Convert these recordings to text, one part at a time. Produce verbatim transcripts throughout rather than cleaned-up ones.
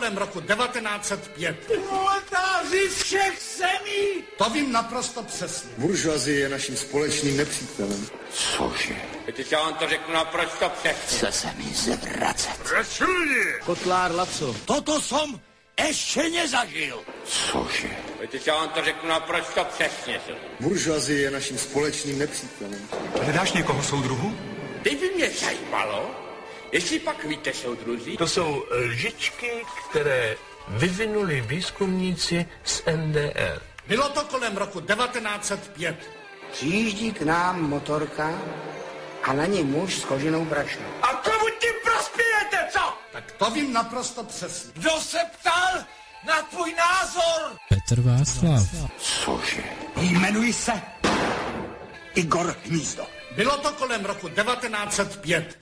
kolem roku devatenáct set pět. Proletáři všech zemí! To vím naprosto přesně. Buržoazie je naším společným nepřítelem. Cože? Teď já vám to řeknu naprosto přesně. Chce se mi zvracet. Račulně! Kotlár Laco. Toto jsem ještě nezažil. Cože? Teď já vám to řeknu naprosto přesně. Buržoazie je naším společným nepřítelem. Hledáš někoho, soudruhu? Teď by mě zajímalo, jestli pak víte, soudruzi. To jsou lžičky, které vyvinuli výzkumníci z N D R. Bylo to kolem roku devatenáct set pět. Přijíždí k nám motorka a na ní muž s koženou brašnou. A komu tím prospějete, co? Tak to vím naprosto přesně. Kdo se ptal na tvůj názor? Petr Václav. Cože? Jmenuji se Igor Hnízdo. Bylo to kolem roku devatenáct set pět.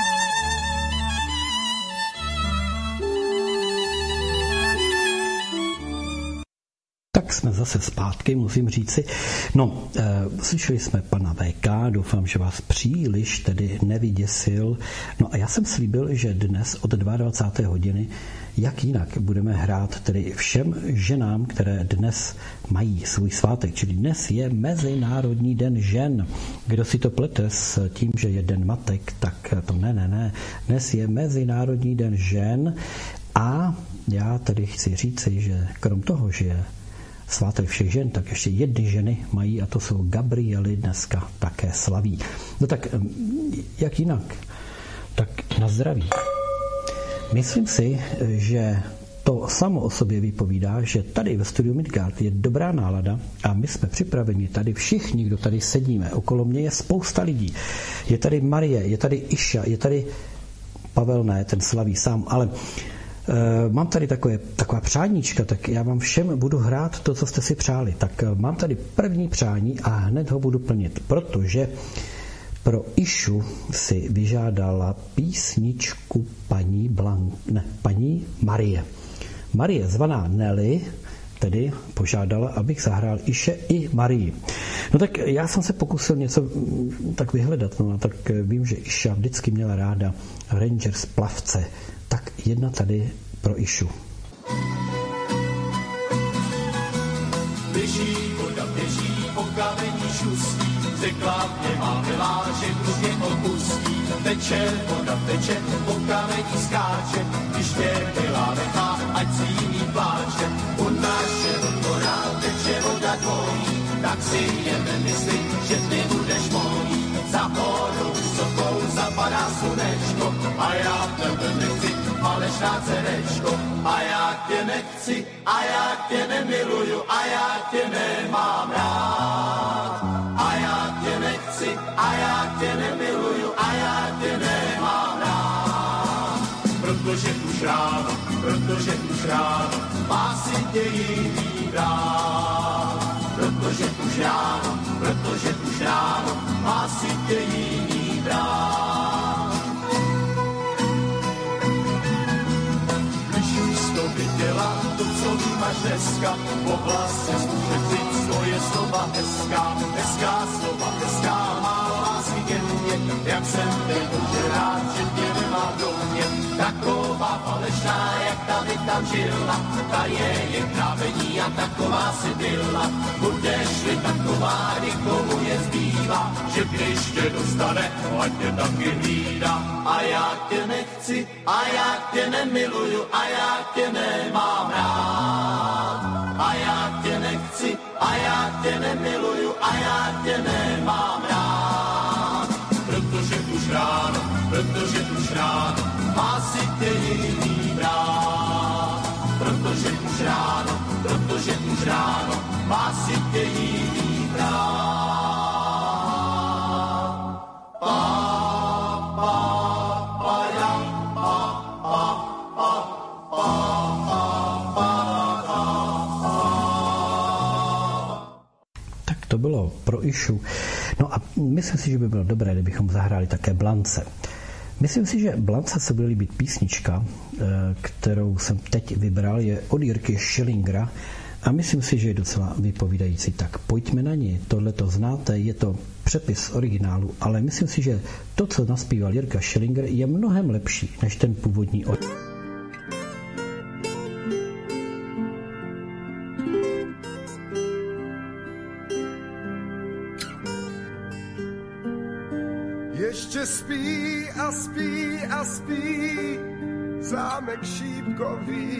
Tak jsme zase zpátky, musím říci. No, e, slyšeli jsme pana V K, doufám, že vás příliš tedy nevyděsil. No a já jsem slíbil, že dnes od dvacáté druhé hodiny, jak jinak, budeme hrát tedy všem ženám, které dnes mají svůj svátek. Čili dnes je Mezinárodní den žen. Kdo si to plete s tím, že je den matek, tak to ne, ne, ne. Dnes je Mezinárodní den žen a já tady chci říci, že krom toho, že je svátek všech žen, tak ještě jedny ženy mají a to jsou Gabriely, dneska také slaví. No tak jak jinak? Tak na zdraví. Myslím si, že to samo o sobě vypovídá, že tady ve studiu Midgard je dobrá nálada a my jsme připraveni tady všichni, kdo tady sedíme. Okolo mě je spousta lidí. Je tady Marie, je tady Iša, je tady Pavel, ne, ten slaví sám, ale Uh, mám tady takové, taková přáníčka, tak já vám všem budu hrát to, co jste si přáli. Tak uh, mám tady první přání a hned ho budu plnit, protože pro Išu si vyžádala písničku paní Blank, ne, paní Marie. Marie, zvaná Nelly, tedy požádala, abych zahrál Iše i Marii. No tak já jsem se pokusil něco tak vyhledat, no a tak vím, že Iša vždycky měla ráda Rangers plavce. Tak jedna tady pro Išu. Běží voda, běží po kamení šustí, řekla mě má milá, že kdo mě opustí. Teče voda, teče, po kamení skáče, když mě milá nechá, ať si jiný pláče. U našeho dvora teče voda dvojí, tak si jen nemysli, že ty budeš mojí. Za horou vysokou zapadá slunečko a já tebe nechci, falešná dcerečko. A já tě nechci, a já tě nemiluju, a já tě nemám rád. A já tě nechci, a já tě nemiluju, a já tě nemám rád. Protože už ráno, protože už ráno, má si tě jiný brát. Protože už ráno, protože už ráno, má si tě jiný brát. Když už to viděla, to, co máš dneska, v oblasti zkušetřit svoje slova hezká, hezká slova, hezká, má lásky ke mně, jak jsem věděl, že rád, že tě nemá do mě. Taková falešná, jak tady tam žila, ta je jen krávení a taková si byla. Budeš-li taková, nikomu je zbývá, že když tě dostane, ať tě taky hlídá. A já tě nechci, a já tě nemiluju, a já tě nemám rád. A já tě nechci, a já tě nemiluju, a já tě nemám rád. Protože už ráno, protože už ráno, má si tě jiný brát. Protože už ráno, protože už ráno, má si tě jiný brát. Pa, pa, pa, ja, pa, pa, pa, pa, pa, pa, pa. Tak to bylo pro Išu. No a myslím si, že by bylo dobré, kdybychom zahráli také Blance. Myslím si, že Blance se bude líbit písnička, kterou jsem teď vybral, je od Jirky Schillingera a myslím si, že je docela vypovídající. Tak pojďme na ní, tohle to znáte, je to přepis originálu, ale myslím si, že to, co naspíval Jirka Schillinger, je mnohem lepší než ten původní od... Ještě spí a spí a spí zámek šípkový.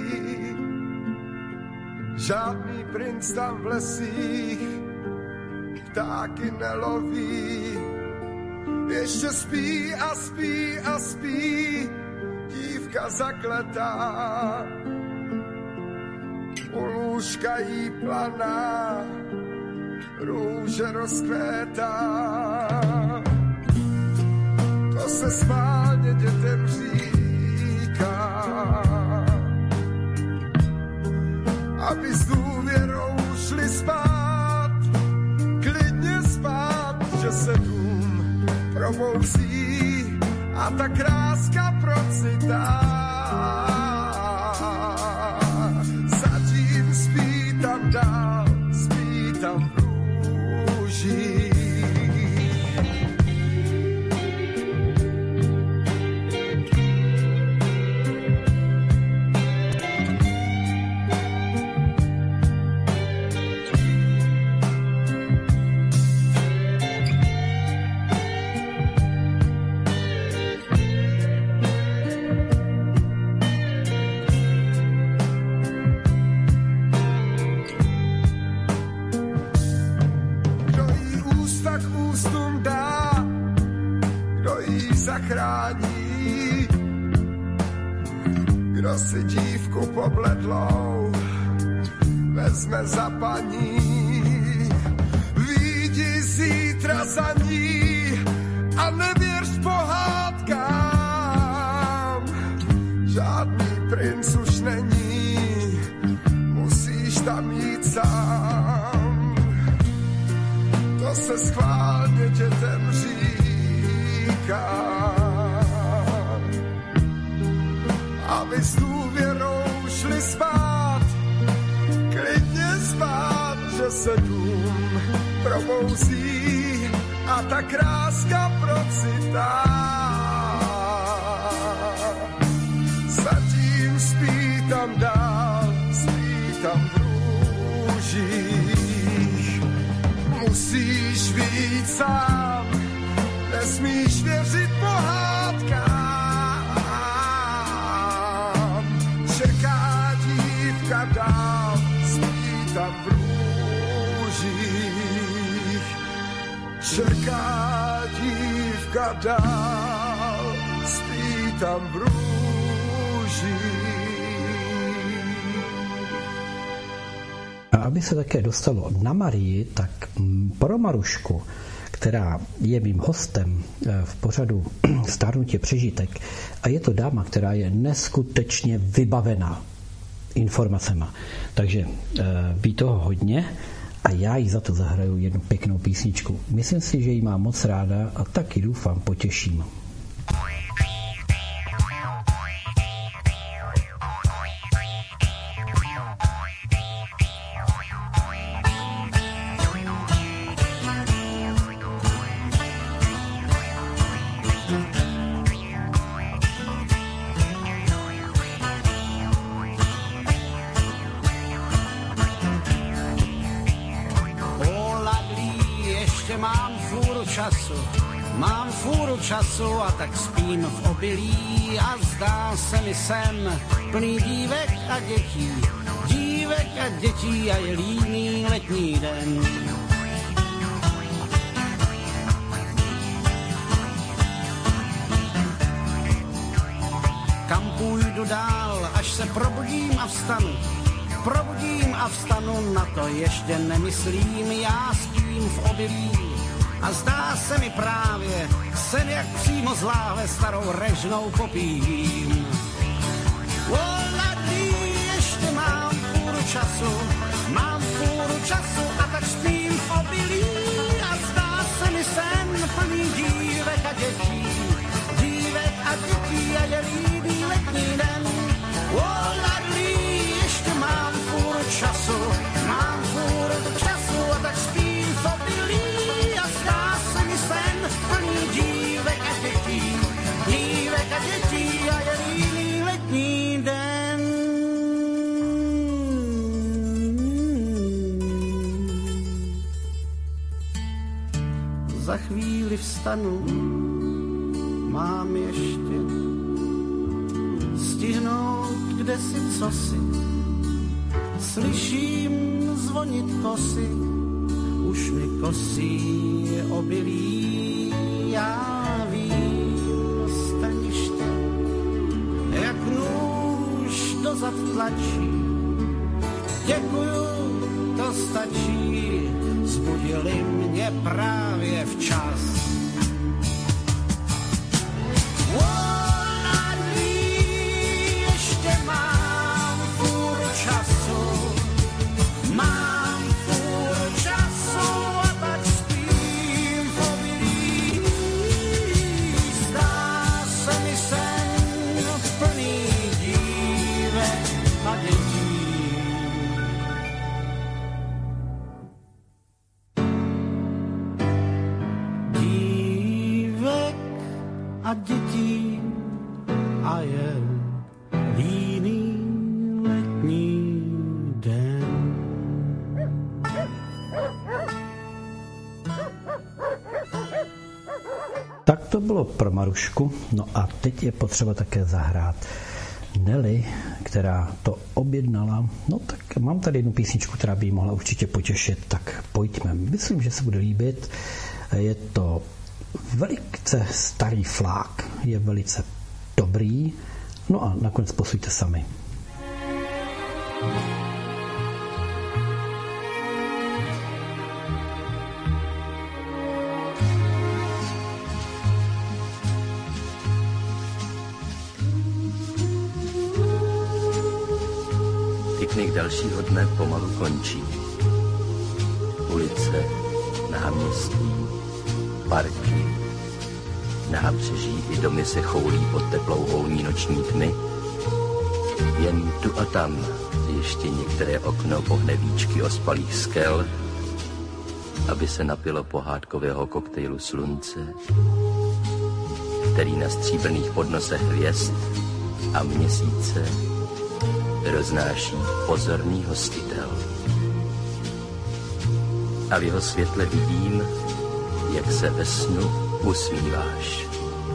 Žádný princ tam v lesích ptáky neloví. Ještě spí a spí a spí dívka zakletá. U lůžka jí planá růže rozkvétá. To se schválně dětem říká, aby s důvěrou šli spát, klidně spát, že se dům probouzí a ta kráska procitá. Zatím spí tam dál, spí tam v růžích. Zachrání, kdo si dívku pobledlou vezme za paní. Vyjdi zítra za ní a nevěř pohádkám. Žádný princ už není, musíš tam jít sám. To se schválně dětem říká, aby s důvěrou šli spát, klidně spát, že se dům probouzí a ta kráska procitá. Zatím spí tam dál, spí tam v růžích. Musíš vyjít sám, nesmíš věřit pohádkám. Čeká dívka dál, spí tam v růžích. Čeká dívka dál, spí tam v růžích. A aby se také dostalo na Marii, tak pro Marušku, která je mým hostem v pořadu Stárnutí přežitek, a je to dáma, která je neskutečně vybavená informacema. Takže ví toho hodně a já jí za to zahraju jednu pěknou písničku. Myslím si, že ji mám moc ráda a taky doufám potěším. Času a tak spím v obilí a zdá se mi sen plný dívek a dětí, dívek a dětí a je líný letní den. Kam půjdu dál, až se probudím a vstanu, probudím a vstanu, na to ještě nemyslím, já spím v obilí. A zdá se mi právě sen, jak přímo z láhve starou režnou popím. Voladí, ještě mám půl času, mám půl času a tak spím v obilí. A zdá se mi sen plný dívek a dětí, dívek a dětí a je líbý letní den. Voladí, ještě mám půl času, mám půl času a tak spím v obilí. Dívek a dětí, dívek a dětí a je líný letní den. Za chvíli vstanu mám ještě stihnout kde si cosi. Slyším zvonit kosy, už mi kosí obilí, já vím staniště, jak nůž dozad tlačí. Děkuju, to stačí, zbudili mě právě včas. Ještě mám fůru času, mám fůru času a tak spím v obilí. Zdá se mi sen plný dívek a dětí. A dětí a je líný letní den. Tak to bylo pro Marušku. No a teď je potřeba také zahrát Nelly, která to objednala. No tak mám tady jednu písničku, která by jí mohla určitě potěšit, tak pojďme. Myslím, že se bude líbit. Je to velice starý flák, je velice dobrý. No a nakonec posuďte sami. Piknik dalšího dne pomalu končí. Ulice, náměstí, parky, nábřeží i domy se choulí pod teplou houní noční tmy. Jen tu a tam ještě některé okno pohne víčky ospalých skel, aby se napilo pohádkového koktejlu slunce, který na stříbrných podnosech hvězd a měsíce roznáší pozorný hostitel. A v jeho světle vidím, jak se ve snu usmíváš.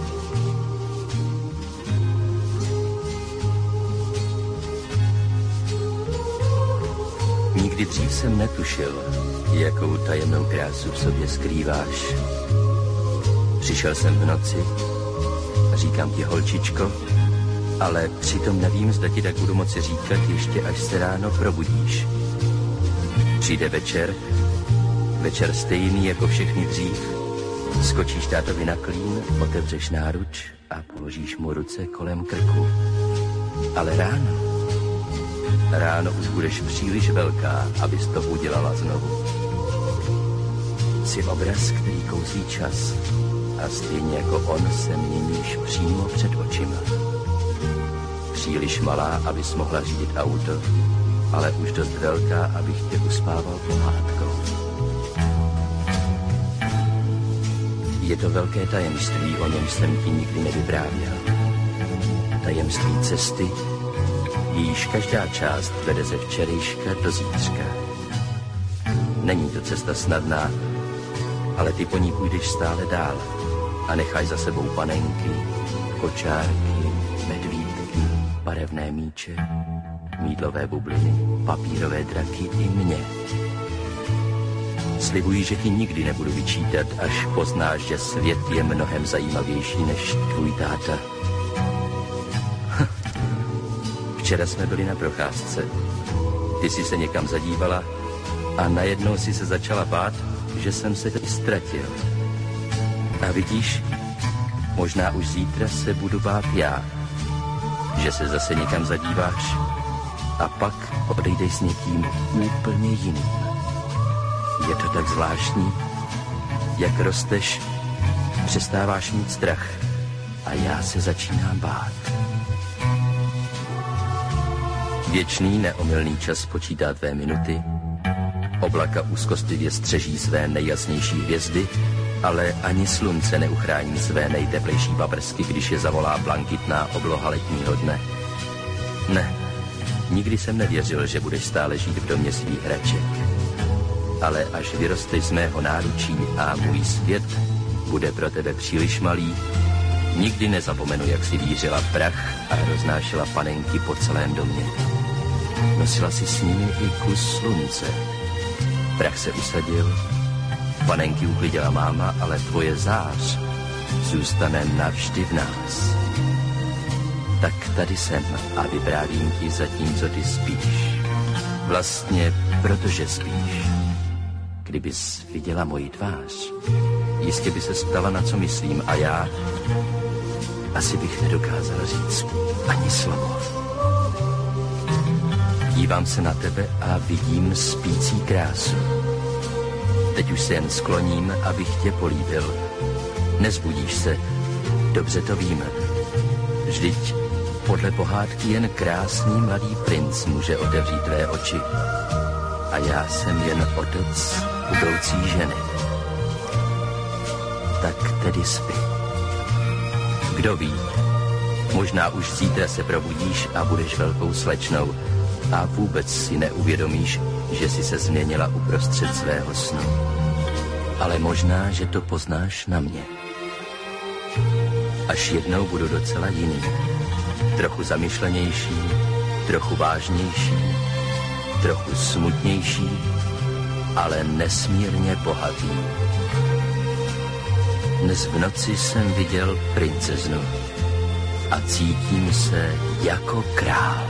Nikdy dřív jsem netušil, jakou tajemnou krásu v sobě skrýváš. Přišel jsem v noci a říkám ti, holčičko, ale přitom nevím, zda ti tak budu moci říkat ještě, až se ráno probudíš. Přijde večer, večer stejný jako všechny dřív. Skočíš tátovi na klín, otevřeš náruč a položíš mu ruce kolem krku. Ale ráno, ráno už budeš příliš velká, abys to udělala znovu. Jsi obraz, který kousí čas a stejně jako on se měníš přímo před očima. Příliš malá, abys mohla řídit auto, ale už dost velká, abych tě uspával pohádkou. Je to velké tajemství, o něm jsem ti nikdy nevyprávěl. Tajemství cesty, jejíž každá část vede ze včerejška do zítřka. Není to cesta snadná, ale ty po ní půjdeš stále dál a nechaj za sebou panenky, kočárky, medvídky, barevné míče, mýdlové bubliny, papírové draky i mě. Slibuji, že ti nikdy nebudu vyčítat, až poznáš, že svět je mnohem zajímavější než tvůj táta. Včera jsme byli na procházce. Ty jsi se někam zadívala a najednou si se začala bát, že jsem se tady ztratil. A vidíš, možná už zítra se budu bát já, že se zase někam zadíváš a pak odejdeš s někým úplně jiným. Je to tak zvláštní, jak rosteš, přestáváš mít strach a já se začínám bát. Věčný neomylný čas počítá tvé minuty, oblaka úzkostlivě střeží své nejjasnější hvězdy, ale ani slunce neuchrání své nejteplejší paprsky, když je zavolá blankitná obloha letního dne. Ne, nikdy jsem nevěřil, že budeš stále žít v domě svých hraček. Ale až vyrosteš z mého náručí a můj svět bude pro tebe příliš malý, Nikdy nezapomenu, jak si vířila prach a roznášela panenky po celém domě. Nosila si s nimi i kus slunce. Prach se usadil, panenky uklidila máma, ale tvoje zář zůstane navždy v nás. Tak tady jsem a vyprávím ti zatímco ty spíš. Vlastně protože spíš. Kdybys viděla moji tvář, jistě by se ptala, na co myslím, a já asi bych nedokázala říct ani slovo. Dívám se na tebe a vidím spící krásu. Teď už se jen skloním, abych tě políbil. Nezbudíš se, dobře to víme. Vždyť podle pohádky jen krásný mladý princ může otevřít tvé oči. A já jsem jen otec budoucí ženy. Tak tedy spí. Kdo ví, možná už zítra se probudíš a budeš velkou slečnou a vůbec si neuvědomíš, že jsi se změnila uprostřed svého snu. Ale možná, že to poznáš na mě. Až jednou budu docela jiný. Trochu zamyšlenější, trochu vážnější, trochu smutnější, ale nesmírně bohatý. Dnes v noci jsem viděl princeznu a cítím se jako král.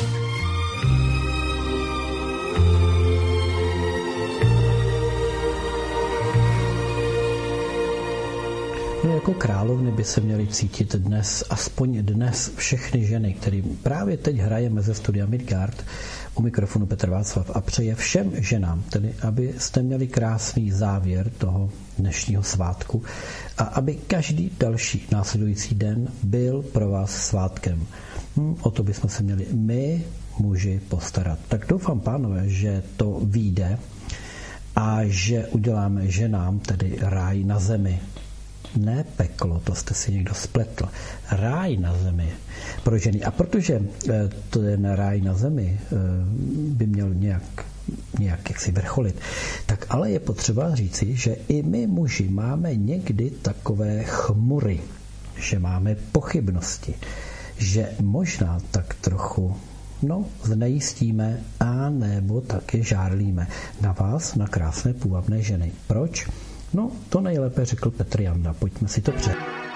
No, jako královny by se měly cítit dnes, aspoň dnes, všechny ženy, kterým právě teď hrajeme ze studia Midgard, u mikrofonu Petr Václav, a přeje všem ženám, tedy abyste měli krásný závěr toho dnešního svátku a aby každý další následující den byl pro vás svátkem. Hm, o to bychom se měli my, muži, postarat. Tak doufám, pánové, že to vyjde a že uděláme ženám tedy ráj na zemi. Ne peklo, to jste si někdo spletl. Ráj na zemi pro ženy. A protože ten ráj na zemi by měl nějak, nějak jaksi vrcholit, tak ale je potřeba říci, že i my muži máme někdy takové chmury, že máme pochybnosti, že možná tak trochu no, znejistíme a nebo taky žárlíme na vás, na krásné půvabné ženy. Proč? No, to nejlépe řekl Petr Janda. Pojďme si to před.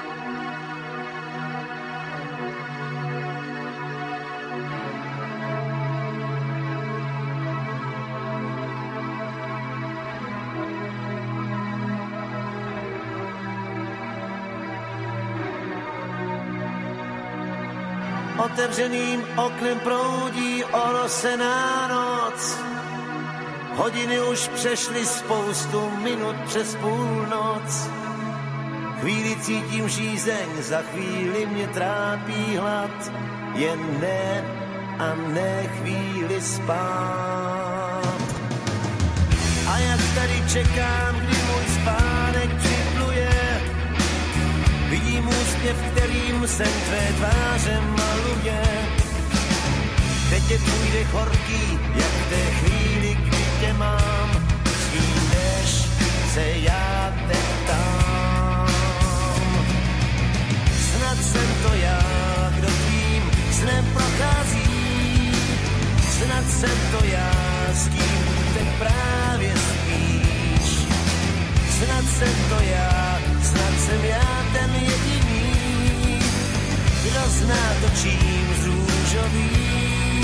Otevřeným oknem proudí orosená noc. Hodiny už přešly spoustu minut přes půlnoc. Chvíli cítím žízeň, za chvíli mě trápí hlad. Jen ne a ne chvíli spát. A jak tady čekám, kdy můj spánek připluje, vidím úsměv, kterým sen tvé tváře maluje. Teď je tvůj dech horký, jak v té chvíli, kdy tě mám. S ním než se já teď tam. Snad jsem to já, kdo tvým snem prochází. Snad jsem to já, s kým teď právě spíš. Snad jsem to já, snad jsem já ten jediný, kdo zná to, čím zrůžový.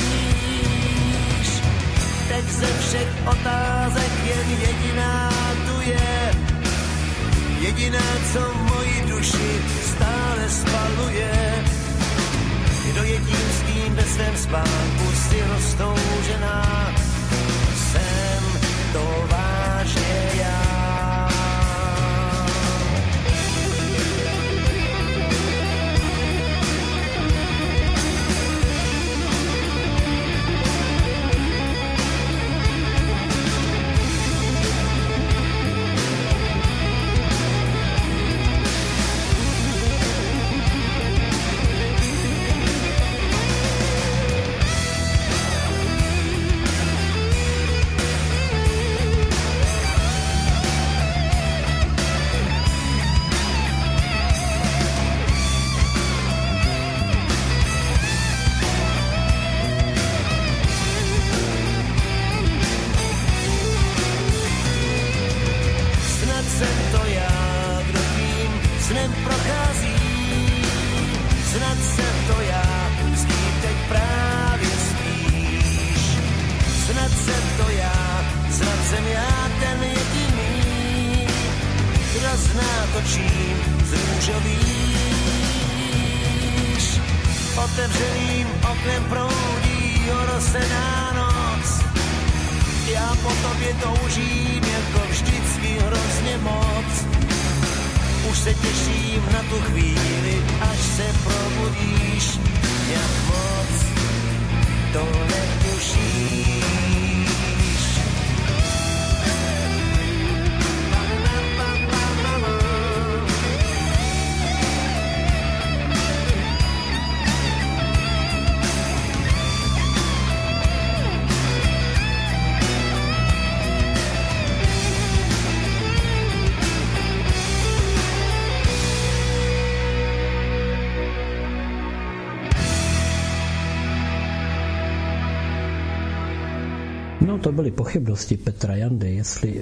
Teď ze všech otázek jen jediná tu je, jediná, co moji duši stále spaluje. Kdo je tím svým ve svém spánku si roztoužená, jsem to vážně já. jsem to já, kdo tím snem prochází. Snad jsem to já, s kým teď právě spíš. Snad jsem to já, snad jsem já ten jediný, kdo zná to, čím z růžovíš. Otevřeným oknem proudí orosená noc. Já po tobě toužím, jako vždycky hrozně moc. Už se těším na tu chvíli, až se probudíš. Jak moc to netušíš. No, to byly pochybnosti Petra Jandy, jestli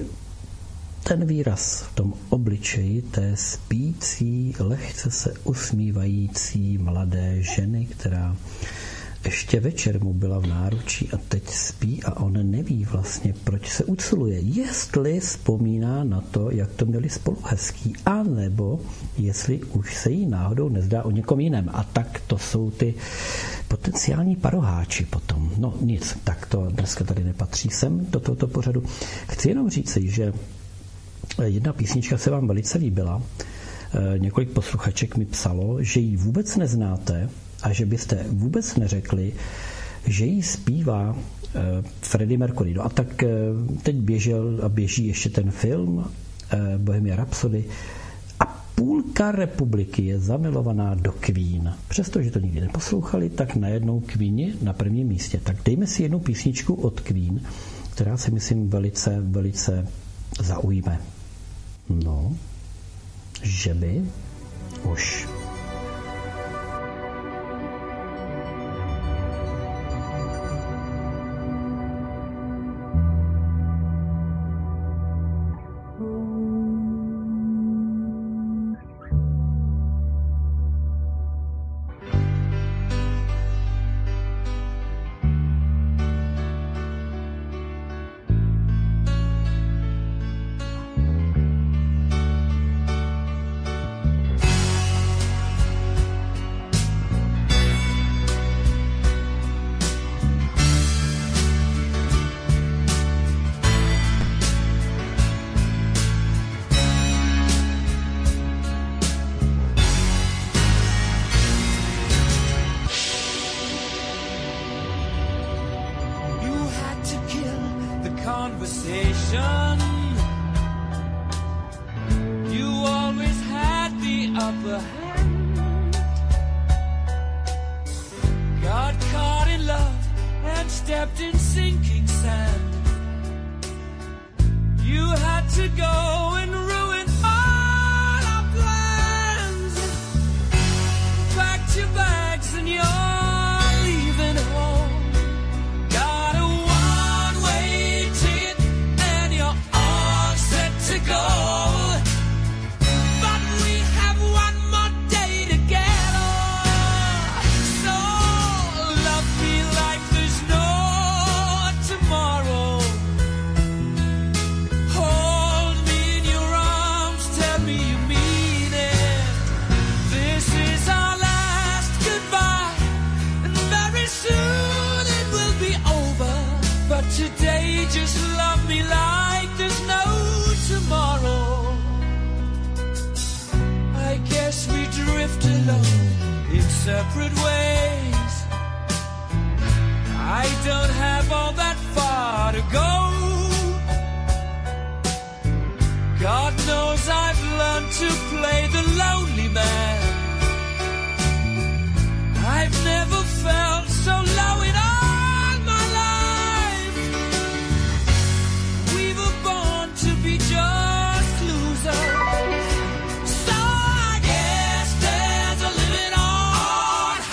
ten výraz v tom obličeji té spící, lehce se usmívající mladé ženy, která ještě večer mu byla v náručí a teď spí a on neví vlastně, proč se uciluje. Jestli vzpomíná na to, jak to měli spolu hezký, anebo jestli už se jí náhodou nezdá o někom jiném. A tak to jsou ty potenciální paroháči potom. No nic, tak to dneska tady nepatří sem do tohoto pořadu. Chci jenom říci, že jedna písnička se vám velice líbila. Několik posluchaček mi psalo, že ji vůbec neznáte a že byste vůbec neřekli, že jí zpívá uh, Freddie Mercury. No a tak uh, teď běžel a běží ještě ten film uh, Bohemian Rhapsody a půlka republiky je zamilovaná do Queen. Přestože to nikdy neposlouchali, tak najednou Queen je na prvním místě. Tak dejme si jednu písničku od Queen, která se myslím velice, velice zaujme. No, že by už...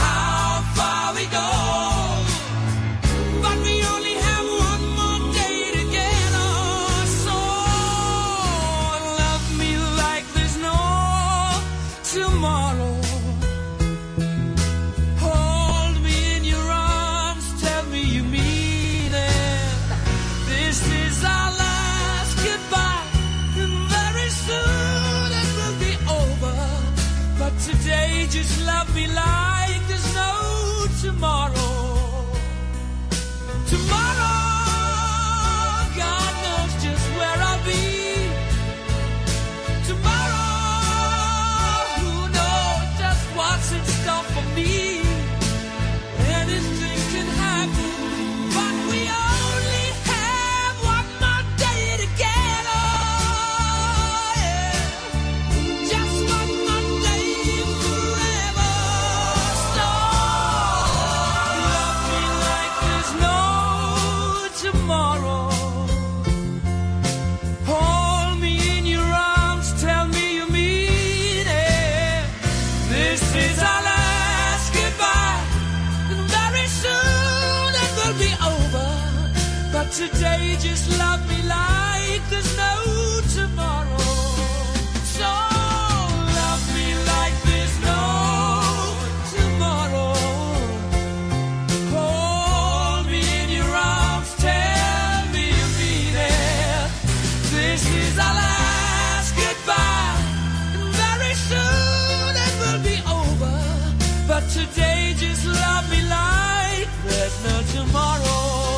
But we only have one more day just love me like there's no tomorrow. Tomorrow, God knows just where I'll be. Tomorrow, who knows just what's in store for me. Anything can happen, but we only have one more day together. Yeah. Just one more day forever. So love me like there's no tomorrow. Hold me in your arms, tell me you mean it. This is our last goodbye, and very soon it will be over. But today just love me like there's no tomorrow. So love me like there's no tomorrow. Hold me in your arms, tell me you mean it. This is our last goodbye, and very soon it will be over. But today just love me like there's no tomorrow.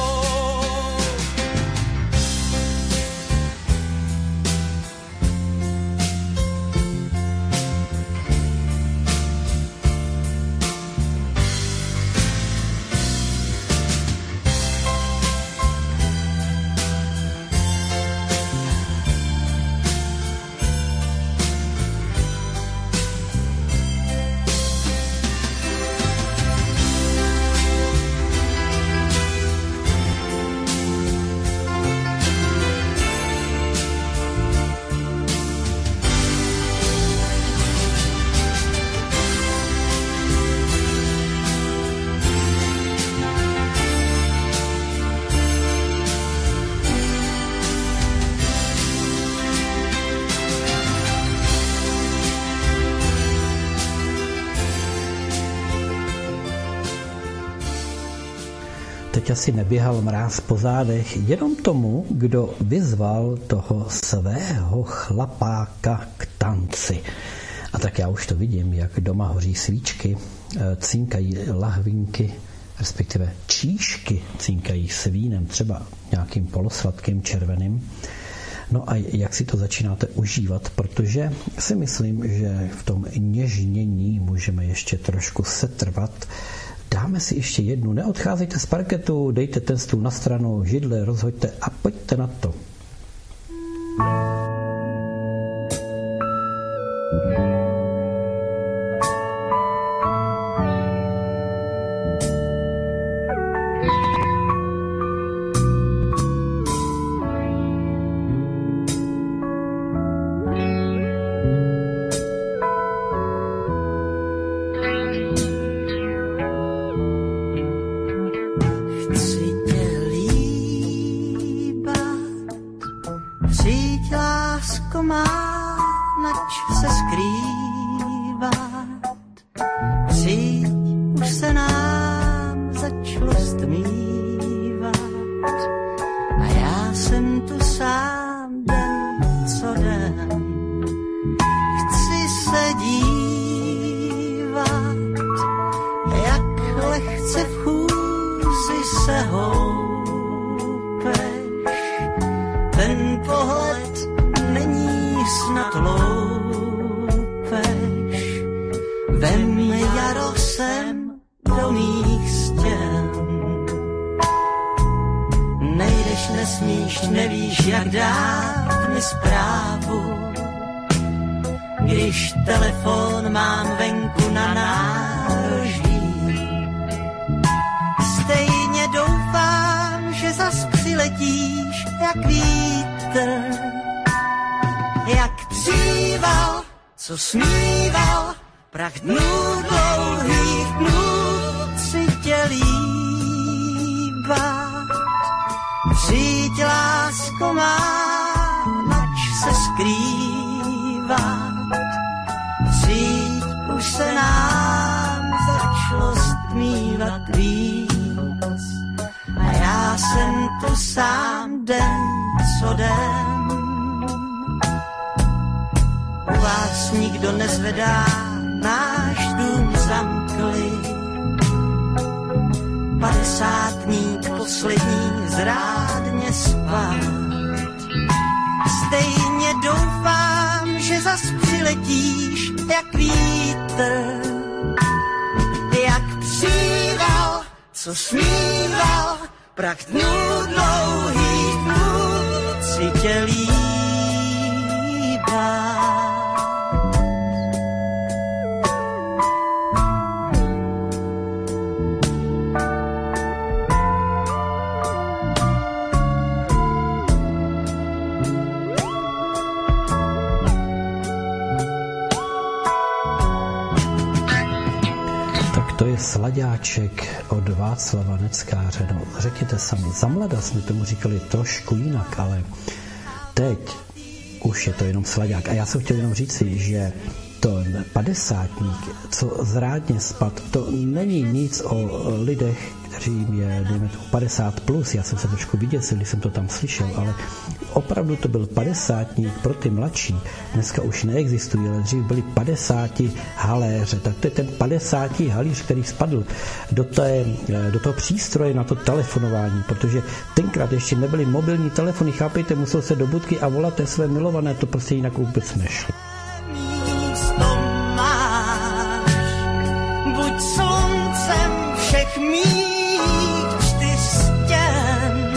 Teď asi neběhal mráz po zádech, jenom tomu, kdo vyzval toho svého chlapáka k tanci. A tak já už to vidím, jak doma hoří svíčky, cínkají lahvinky, respektive číšky cínkají s vínem, třeba nějakým polosladkým červeným. No a jak si to začínáte užívat, protože si myslím, že v tom něžnění můžeme ještě trošku setrvat. Dáme si ještě jednu, neodcházejte z parketu, dejte ten stůl na stranu, židle rozhoďte a pojďte na to. co smíval, prach dnů dlouhých dnů si tě líbat. Přijď, lásko má, nač se skrývat. Přijď, už se nám začalo stmívat víc. A já jsem tu sám den co den. U vás nikdo nezvedá náš dům. zvykli. Padesátník poslední zrádně spát. Stejně doufám, že zas přiletíš jak vítr, jak příval, co smíval, prach dnů dlouhých dnů si tě líbá. To je slaďáček od Václava Neckáře. No, řekněte sami, za mlada jsme tomu říkali trošku jinak, ale teď už je to jenom slaďák. A já jsem chtěl jenom říci, že to padesátník, co zrádně spad, to není nic o lidech, kteří je, dejme tomu, padesát plus. Já jsem se trošku vyděsil, když jsem to tam slyšel, ale opravdu to byl padesátník pro ty mladší. Dneska už neexistují, ale dřív byli padesáti haléře. Tak to je ten padesátí halíř, který spadl do, té, do toho přístroje na to telefonování, protože tenkrát ještě nebyly mobilní telefony, chápejte, musel se do budky a volat té své milované, to prostě jinak vůbec nešlo. Buď sluncem všech mých čtyř stěn,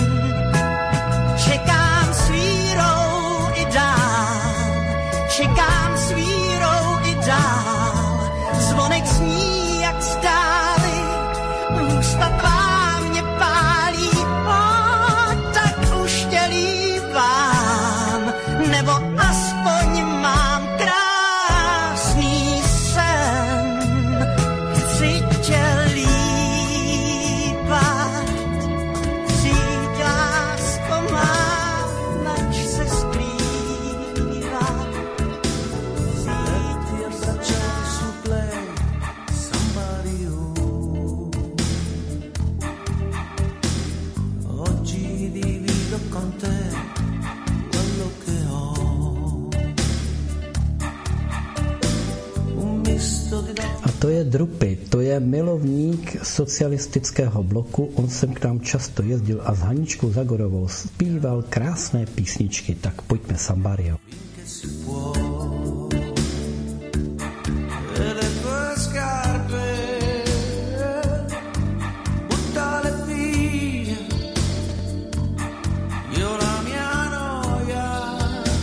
čekám s vírou i dál, čekám s vírou i dál, zvonek zní jak stály, ústa tvá mě pálí, o, tak už tě líbám, nebo aspoň mám krásný sen, chci tě líbat, přijď lásko má, nač se skrývá. Let ti abbracciare su play, somebody who oggi divido con te quello che ho. Un misto di A to je Drupy, to je milovník socialistického bloku, on sem k nám často jezdil a s Haničkou Zagorovou zpíval krásné písničky, tak pojďme Sambario. e le tue scarpe buttale via, io la mia noia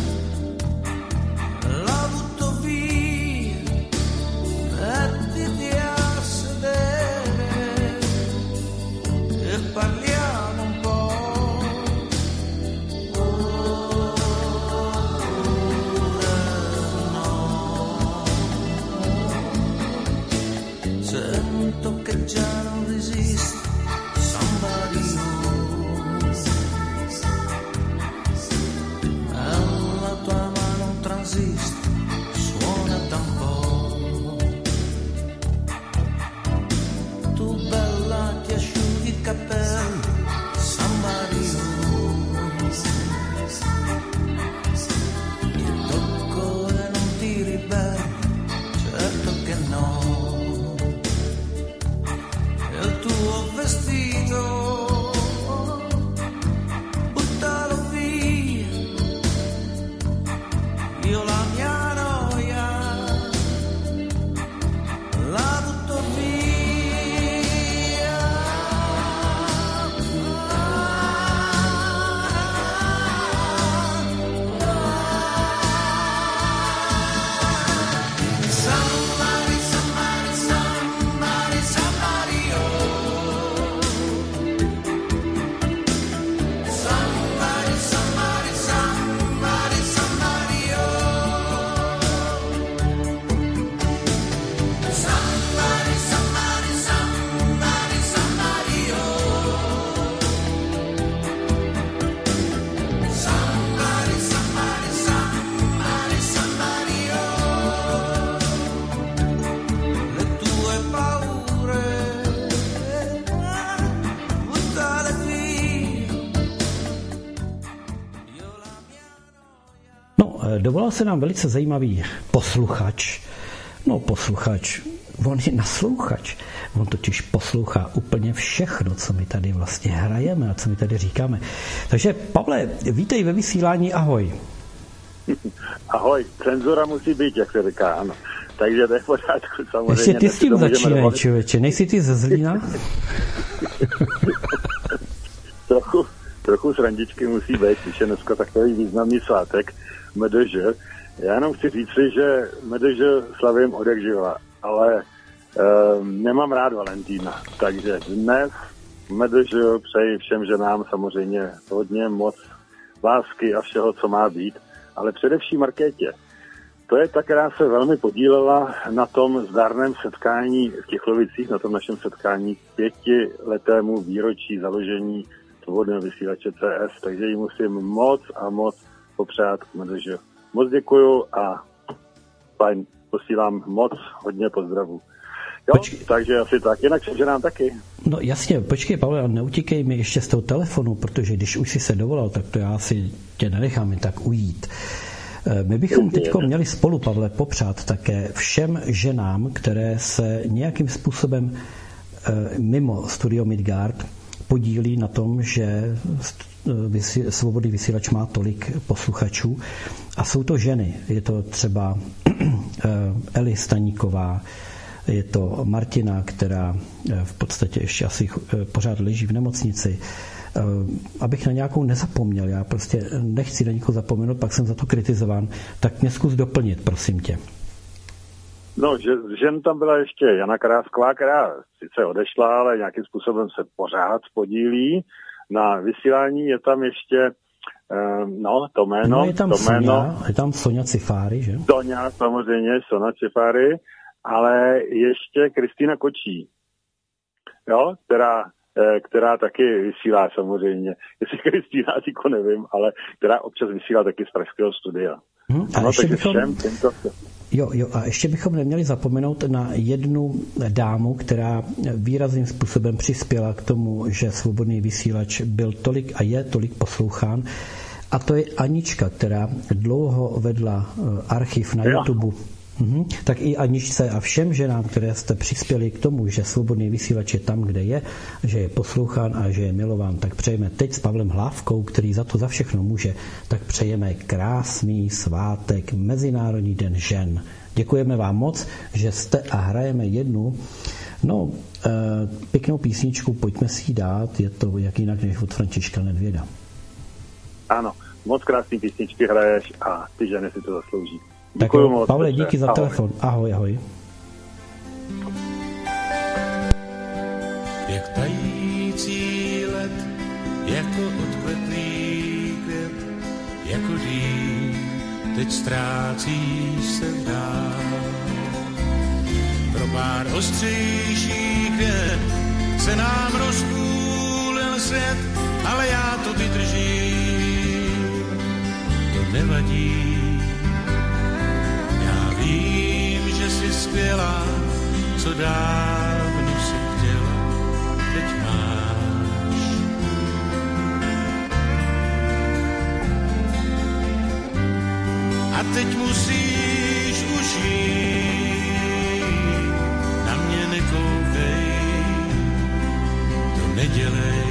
la butto via, mettiti a sedere e parliamo un po'. Sento che già non resisto, somebody alla tua mano un transistor suona da un po'. Tu bella ti asciughi i capelli, somebody ti tocco e non ti ribelli, certo che no. Il tuo vestito buttalo via, io la mia noia la butto via. Somebody, somebody, somebody, somebody, oh. Somebody, somebody, somebody, somebody, oh. Somebody, somebody, somebody, somebody, oh. Somebody, somebody, somebody, somebody, oh. Le tue paure buttale via. No, dovolal se nám velice zajímavý posluchač. No, posluchač. on je naslouchač. On totiž poslouchá úplně všechno, co my tady vlastně hrajeme a co my tady říkáme. Takže Pavle, vítej ve vysílání, ahoj. Ahoj, cenzura musí být, jak se říká, ano. Takže to je v pořádku, samozřejmě. Ještě ty s tím začínají, člověče. Nejsi ty ze Zlína? trochu, trochu srandičky musí být, když je dneska takový významný svátek, M D Ž. Já jenom chci říci, že M D Ž slavím od jak živa, ale um, nemám rád Valentína. Takže dnes M D Ž přeji všem ženám samozřejmě hodně moc lásky a všeho, co má být, ale především Markétě. To je ta, která se velmi podílela na tom zdárném setkání v Těchlovicích, na tom našem setkání pětiletému výročí založení svobodného vysílače C S, takže jí musím moc a moc popřát k M D Ž. Moc děkuju a fajn, posílám moc hodně pozdravů. Jo, počkej. Takže asi tak, jinak se ženám taky. No jasně, počkej Pavle, a neutíkej mi ještě z toho telefonu, protože když už jsi se dovolal, tak to já si tě nenechám jen tak ujít. My bychom teď měli spolu, Pavle, popřát také všem ženám, které se nějakým způsobem mimo Studio Midgard podílí na tom, že Svobodný vysílač má tolik posluchačů. A jsou to ženy. Je to třeba Eli Staníková, je to Martina, která v podstatě ještě asi pořád leží v nemocnici. Abych na nějakou nezapomněl, já prostě nechci na někoho zapomenout, pak jsem za to kritizován, tak mě zkus doplnit, prosím tě. No, že, žen tam byla ještě Jana Krásková, která sice odešla, ale nějakým způsobem se pořád podílí. Na vysílání je tam ještě, no, to jméno. No, je tam to Sonia, jméno, je tam Sonia Cifáry, že? Sonia, samozřejmě, Sonia Cifáry, ale ještě Kristýna Kočí, jo, která která taky vysílá samozřejmě. Jestli Kristýna, to nevím, ale která občas vysílá taky z pražského studia. Hmm, a no, ještě bychom, všem těmto... jo, jo, a ještě bychom neměli zapomenout na jednu dámu, která výrazným způsobem přispěla k tomu, že Svobodný vysílač byl tolik a je tolik poslouchán. A to je Anička, která dlouho vedla archiv na jo. YouTube. Mhm. Tak i Aničce a všem ženám, které jste přispěli k tomu, že Svobodný vysílač je tam, kde je, že je poslouchán a že je milován, tak přejeme teď s Pavlem Hlávkou, který za to za všechno může, tak přejeme krásný svátek, Mezinárodní den žen. Děkujeme vám moc, že jste a hrajeme jednu no, e, pěknou písničku, pojďme si ji dát, je to jak jinak než od Františka Nedvěda. Ano, moc krásný písničky hraješ a ty ženy si to zaslouží. Tak jo, moc, Pavle, díky za ahoj. Telefon. Ahoj, ahoj. Jak tající let, jako odkvetlý květ, jako dým, teď ztrácíš se dál. Pro pár ostřejších vět se nám rozpůlil svět, ale já to vydržím, to nevadí. Vím, že jsi skvělá, co dávno si chtěla, teď máš. A teď musíš už jít, na mě nekoukej, to nedělej.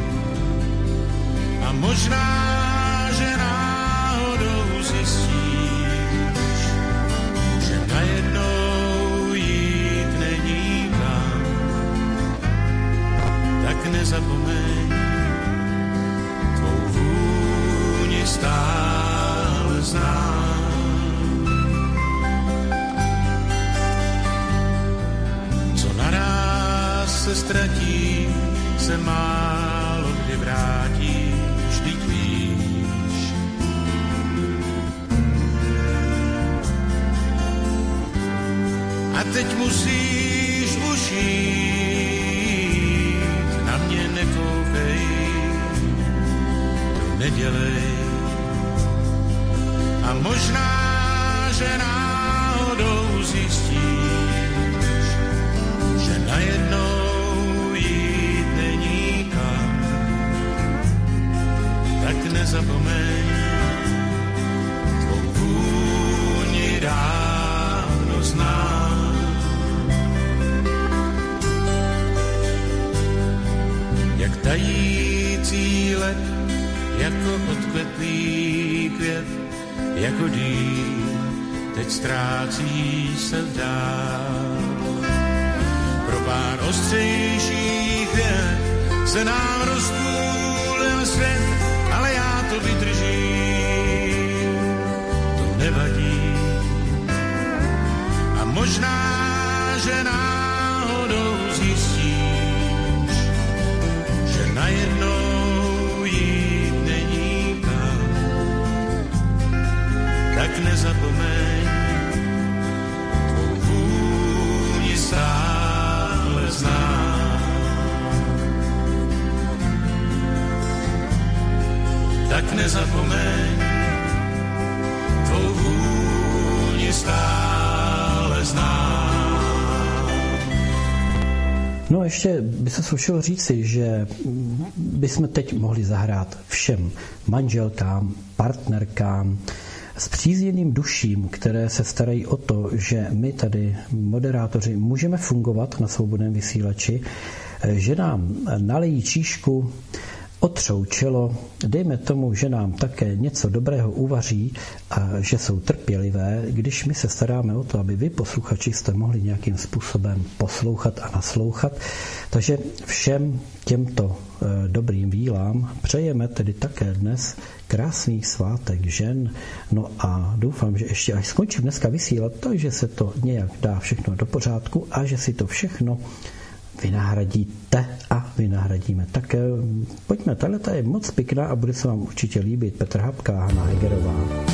A možná, že náhodou zjistíš, najednou jít není kam, tak nezapomeň, tvou vůni stále znám. Co naráz se ztratí, se málo kdy vrátí, vždyť víš. A teď musíš už jít, na mě nekoukej, to nedělej. A možná, že náhodou zjistíš, že najednou jít není kam, tak nezapomeň, tvou vůni dávno znám. jako dým, teď ztrácí se dál. Pro pár ostřejších vět se nám rozpůlil svět, ale já to vydržím, to nevadí. A možná, že náhodou zjistíš, že najednou jít není kam. Tak nezapomeň, tvou vůni stále znám. Tak nezapomeň, tvou vůni stále znám. No ještě by se slušelo říci, že bychom teď mohli zahrát všem manželkám, partnerkám, spřízněným duším, které se starají o to, že my tady, moderátoři, můžeme fungovat na svobodném vysílači, že nám nalejí číšku, otřou čelo, dejme tomu, že nám také něco dobrého uvaří a že jsou trpělivé, když my se staráme o to, aby vy, posluchači, jste mohli nějakým způsobem poslouchat a naslouchat. Takže všem těmto e, dobrým vílám přejeme tedy také dnes krásný svátek žen. No a doufám, že ještě až skončím dneska vysílat, takže se to nějak dá všechno do pořádku a že si to všechno vynahradíte a vynahradíme. Tak pojďme, tato je moc pěkná a bude se vám určitě líbit. Petr Habka a Hana Hegerová.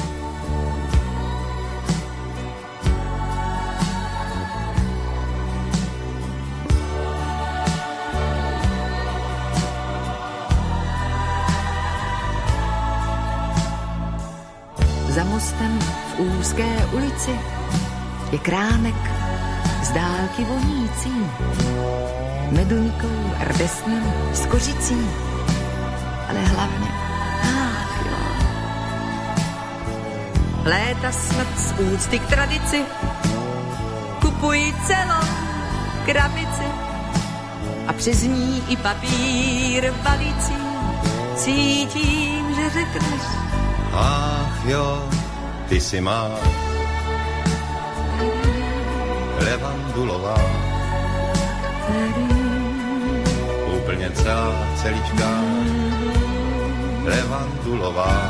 Za mostem v úzké ulici je krámek z dálky vonící meduňkou, rdesnem, s kořicí, ale hlavně, ach jo. Léta snad z úcty k tradici kupuji celou krabici a přes ní i papír balící. Cítím, že řekneš, ach jo, ty si má levandulová, úplně celá, celička, levandulová,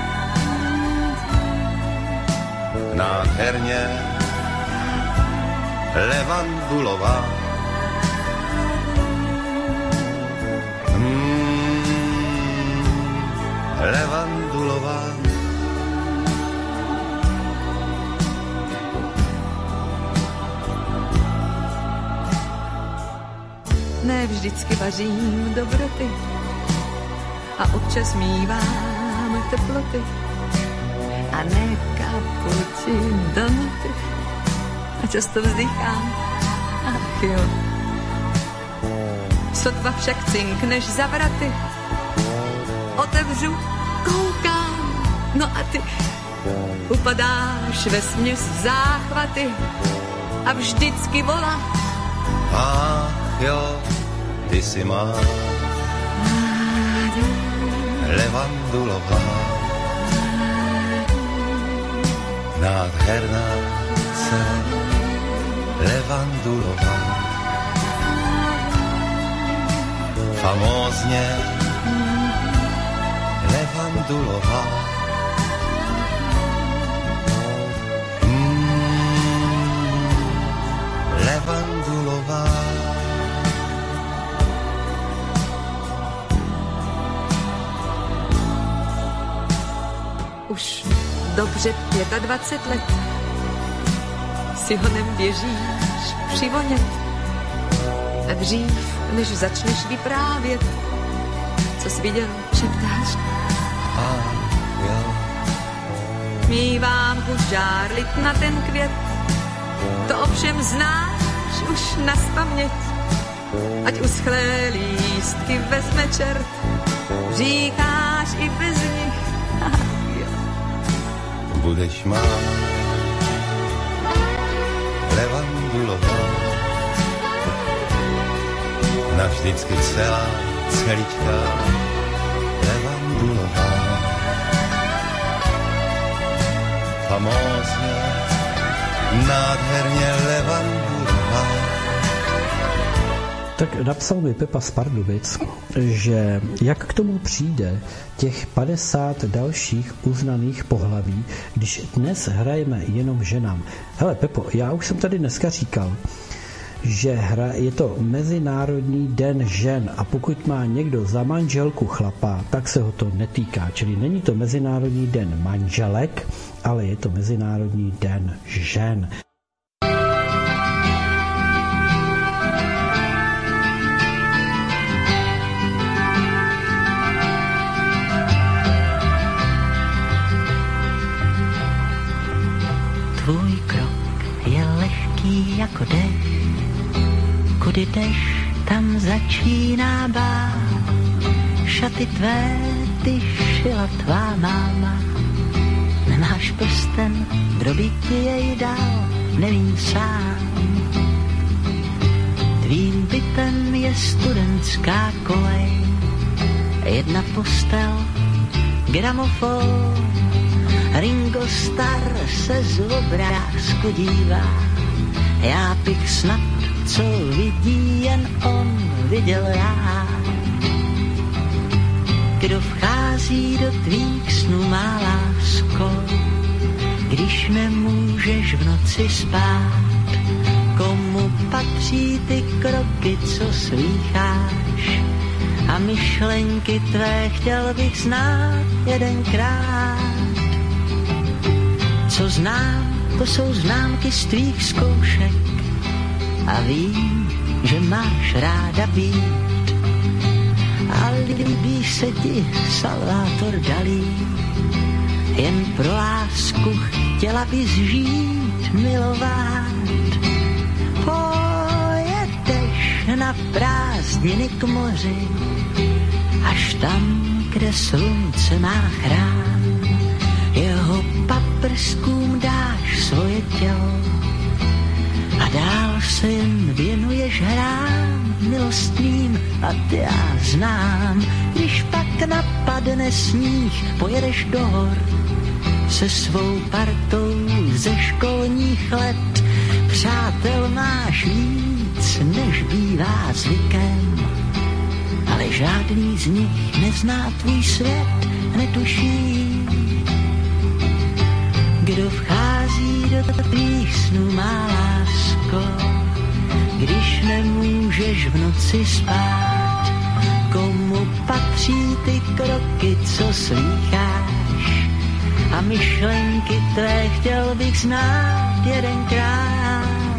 nádherně levandulová. Mm, levandulová. Ne vždycky vařím dobroty a občas mívám teploty a ne kapuči donuty a často vzdychám, ach jo. Sotva však cinkneš za vraty, otevřu, koukám, no a ty upadáš vesměs v záchvaty a vždycky volá, ach jo, ty si má levandulová, nádherná se levandulová, famózně levandulová. Mm, levandulová. Už dobře dvacet pět let si honem běžíš přivonět a dřív, než začneš vyprávět, co jsi viděl, šeptáš. Ah, jo. Mívám chuť žárlit na ten květ, to ovšem znáš už naspaměť. Ať uschlé lístky vezme čert, říkáš i bez nich. Budeš má levandulová, navždycky celá, celička levandulová. famózně, nádherně levandula. Tak napsal mi Pepa z Pardubic, že jak k tomu přijde těch padesát dalších uznaných pohlaví, když dnes hrajeme jenom ženám. Hele Pepo, já už jsem tady dneska říkal, že hra, je to Mezinárodní den žen a pokud má někdo za manželku chlapa, tak se ho to netýká. Čili není to Mezinárodní den manželek, ale je to Mezinárodní den žen. Tvůj krok je lehký jako dech, kudy jdeš, tam začíná bát. Šaty tvé ty šila tvá máma, nemáš prsten, kdo by ti jej dal, nevím sám. Tvým bytem je studentská kolej, jedna postel, gramofon. Ringo Starr se z obrázku dívá, já bych snad, co vidí jen on, viděl já. Kdo vchází do tvých snů, má lásko, když nemůžeš v noci spát? Komu patří ty kroky, co slýcháš? A myšlenky tvé chtěl bych znát jedenkrát. Co znám, to jsou známky z tvých zkoušek a vím, že máš ráda být. A líbí se ti Salvator Dalí, jen pro lásku chtěla bys žít, milovat. Pojedeš na prázdniny k moři, až tam, kde slunce má chrám. Jeho paprskům dáš svoje tělo a dál se jen věnuješ hrám milostným a ty já znám. Když pak napadne sníh, pojedeš do hor se svou partou ze školních let. Přátel máš víc, než bývá zvykem, ale žádný z nich nezná tvůj svět, netuší. Kdo vchází do tvých snů, má lásko, když nemůžeš v noci spát? Komu patří ty kroky, co slýcháš? A myšlenky tvé chtěl bych znát jedenkrát.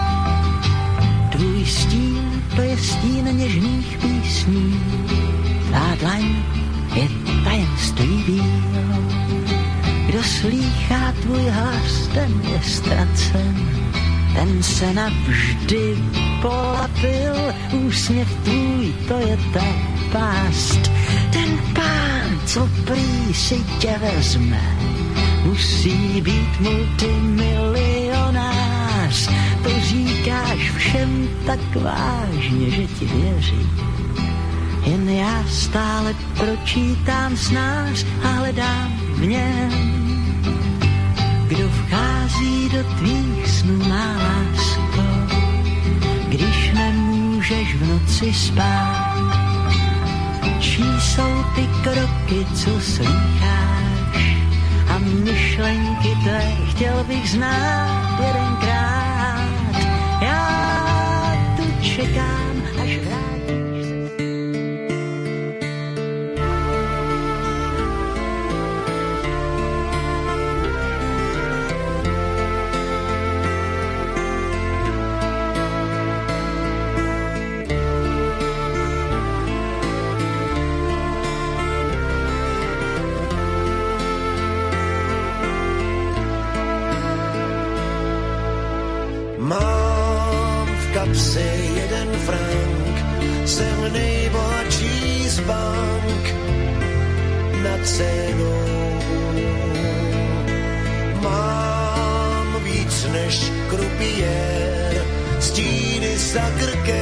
Tvůj stín, to je stín něžných písní, tvá dlaň je tajemství bíl. Kdo slýchá tvůj hlas, ten je ztracen, ten se navždy polapil. Úsměv tvůj, to je ta pást. Ten pán, co prý si tě vezme, musí být multimilionář. To říkáš všem tak vážně, že ti věří. Jen já stále pročítám snář a hledám v něm. Kdo vchází do tvých snů, má lásko, když nemůžeš v noci spát? Čí jsou ty kroky, co slýcháš? A myšlenky tvé chtěl bych znát jedenkrát. Já tu čekám, až vrátíš. Mám v kapse jeden frank, jsem nejbohatší z bank nad Senou. Mám víc než krupiér, stíny za krkér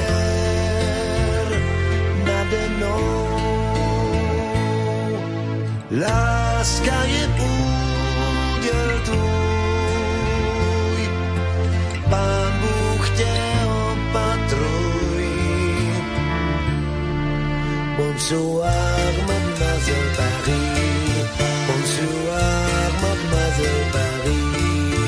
nade mnou. Láska je úděl tvůj, Bonsoir, mademoiselle Paris. Bonsoir, mademoiselle Paris.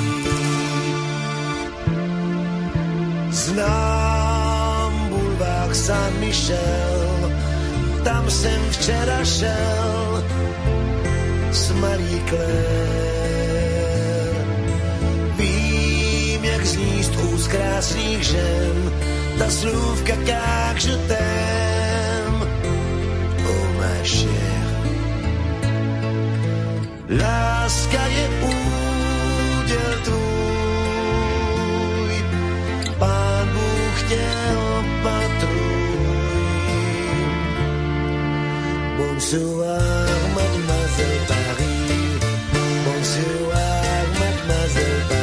Znám bulvár Saint-Michel, tam jsem včera šel s Marie Claire. Vím, jak zní z úst krásných žen ta slůvka jak je t'aime, oh ma chère. Láska je úděl tvůj, Pán Bůh tě opatruj. Bonsoir, mademoiselle Paris. Bonsoir, mademoiselle Paris.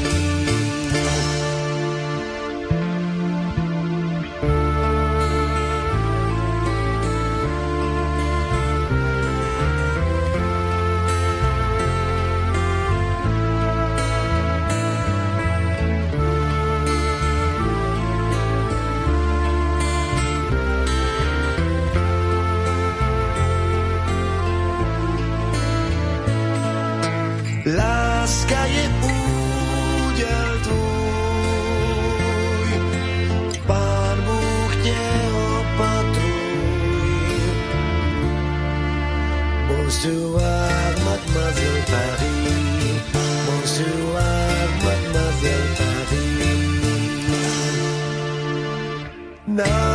Láska je úděl tvůj, Pán Bůh tě opatruj. Bonsoir, mademoiselle Paris. Bonsoir, mademoiselle Paris. Na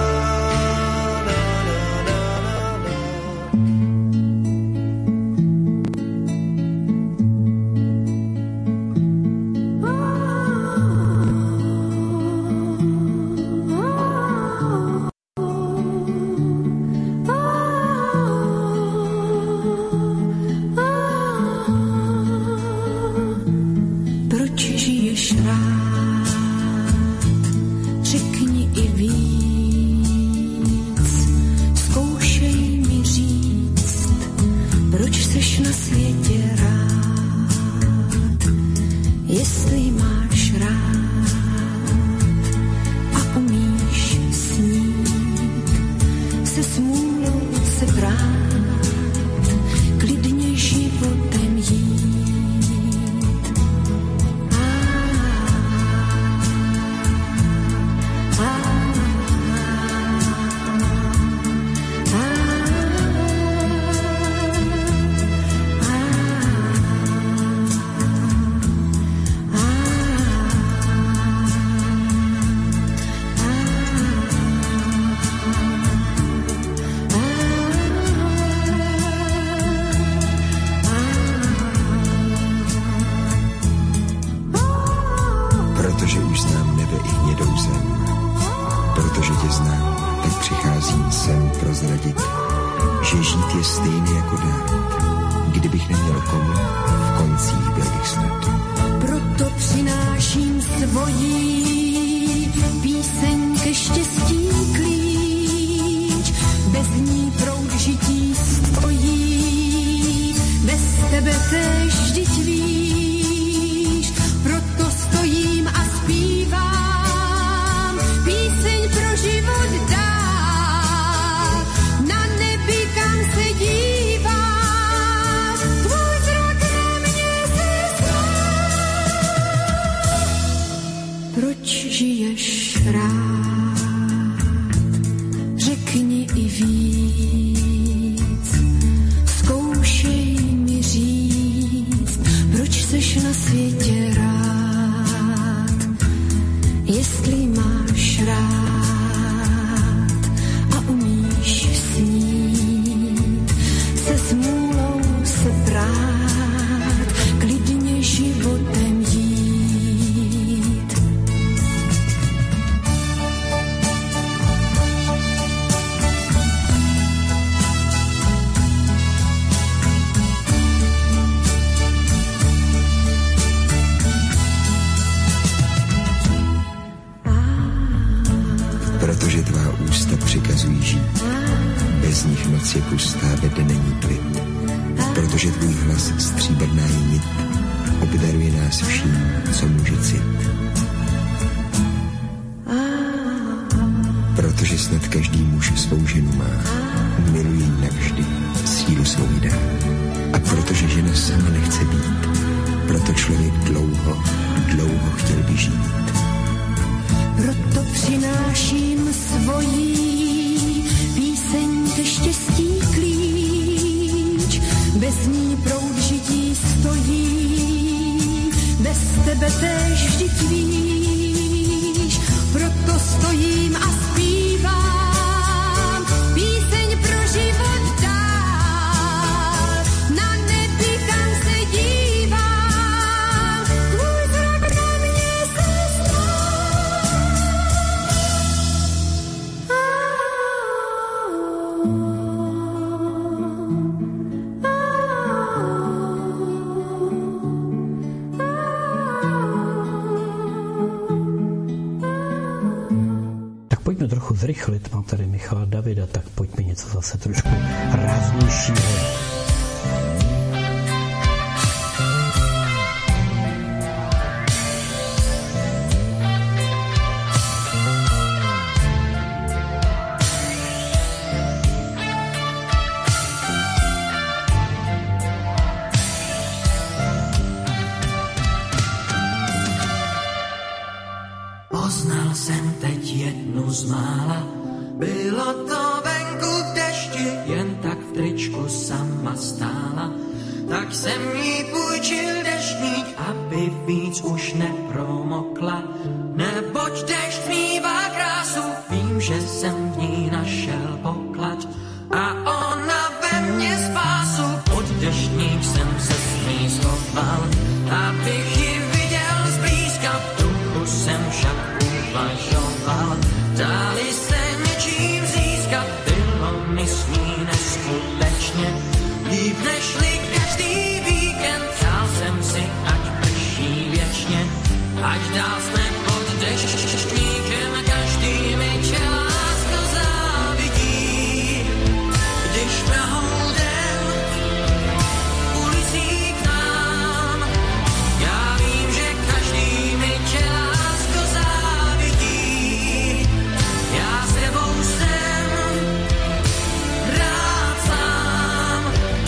Protože snad každý muž svou ženu má. Miluje člověk dlouho, dlouho chtěl by žít. Proto přináším svojí píseň ke štěstí klíč. Bez ní proud žití stojí, bez tebe též vždyť víš. Proto stojím a zpívám píseň pro život dál. Na nebi, kam se dívám, tvůj zrak na mě se Pojďme trochu zrychlit, mám tady Michala Davida, tak pojďme něco zase trošku ráznějšího. Poznal jsem teď jednu z mála, bylo to venku v dešti, jen tak v tričku sama stála. Tak jsem jí půjčil deštník, aby víc už nepromokla. Neboť dešť mívá krásu, vím, že jsem v ní našel poklad. A ona ve mně spásu, pod deštník jsem se s ní schoval, abych ji viděl zblízka, v duchu jsem však uvažoval. Dali se něčím získat, bylo mi s ní neskutečně líp nežli každý víkend. Přál jsem si, ať prší věčně, ať dál jsme pod deštníkem, každý mi tě lásko závidí. Když proudem ulicí k nám, já vím, že každý mi tě lásko závidí. Já s tebou jsem rád sám.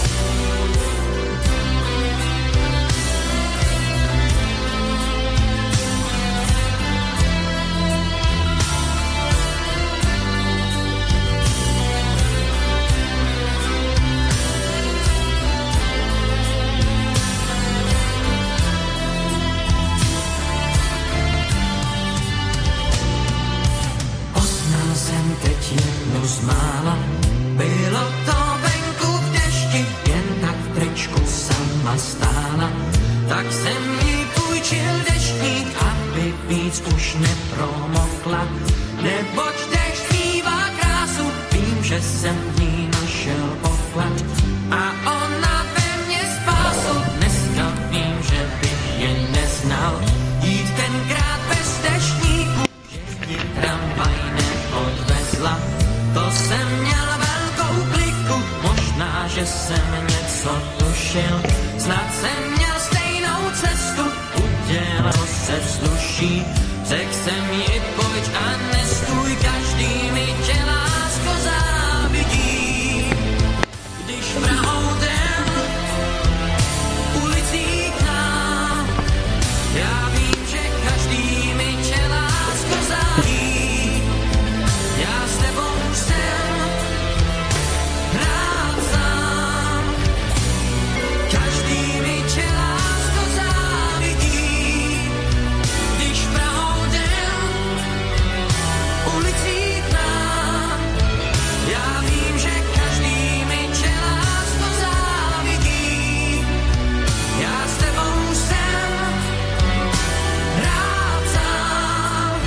Poznal jsem teď jednu z mála, bylo to venku v dešti, jen tak v tričku sama stála. Tak jsem jí půjčil deštník, aby víc už nepromokla. Neboť dešť mívá krásu, vím, že jsem v ní našel poklad. A ona ve mně spásu, dneska vím, že bych je neznal. Jít tenkrát bez deštníku, že ti tramvaj neodvezla. To jsem měl velkou kliku, možná, že jsem něco tušil. Snad jsem měl stejnou cestu, udělal se vzduší. Řekl jsem ji, pojď a nestůj, každý mi tě lásko závidí. Když proudem ulicí k nám, já vím, že každý mi tě lásko závidí. Já s tebou jsem rád sám, každý mi tě lásko závidí. Když proudem ulicí k nám, já vím, že každý mi tě lásko závidí. Já s tebou jsem rád sám.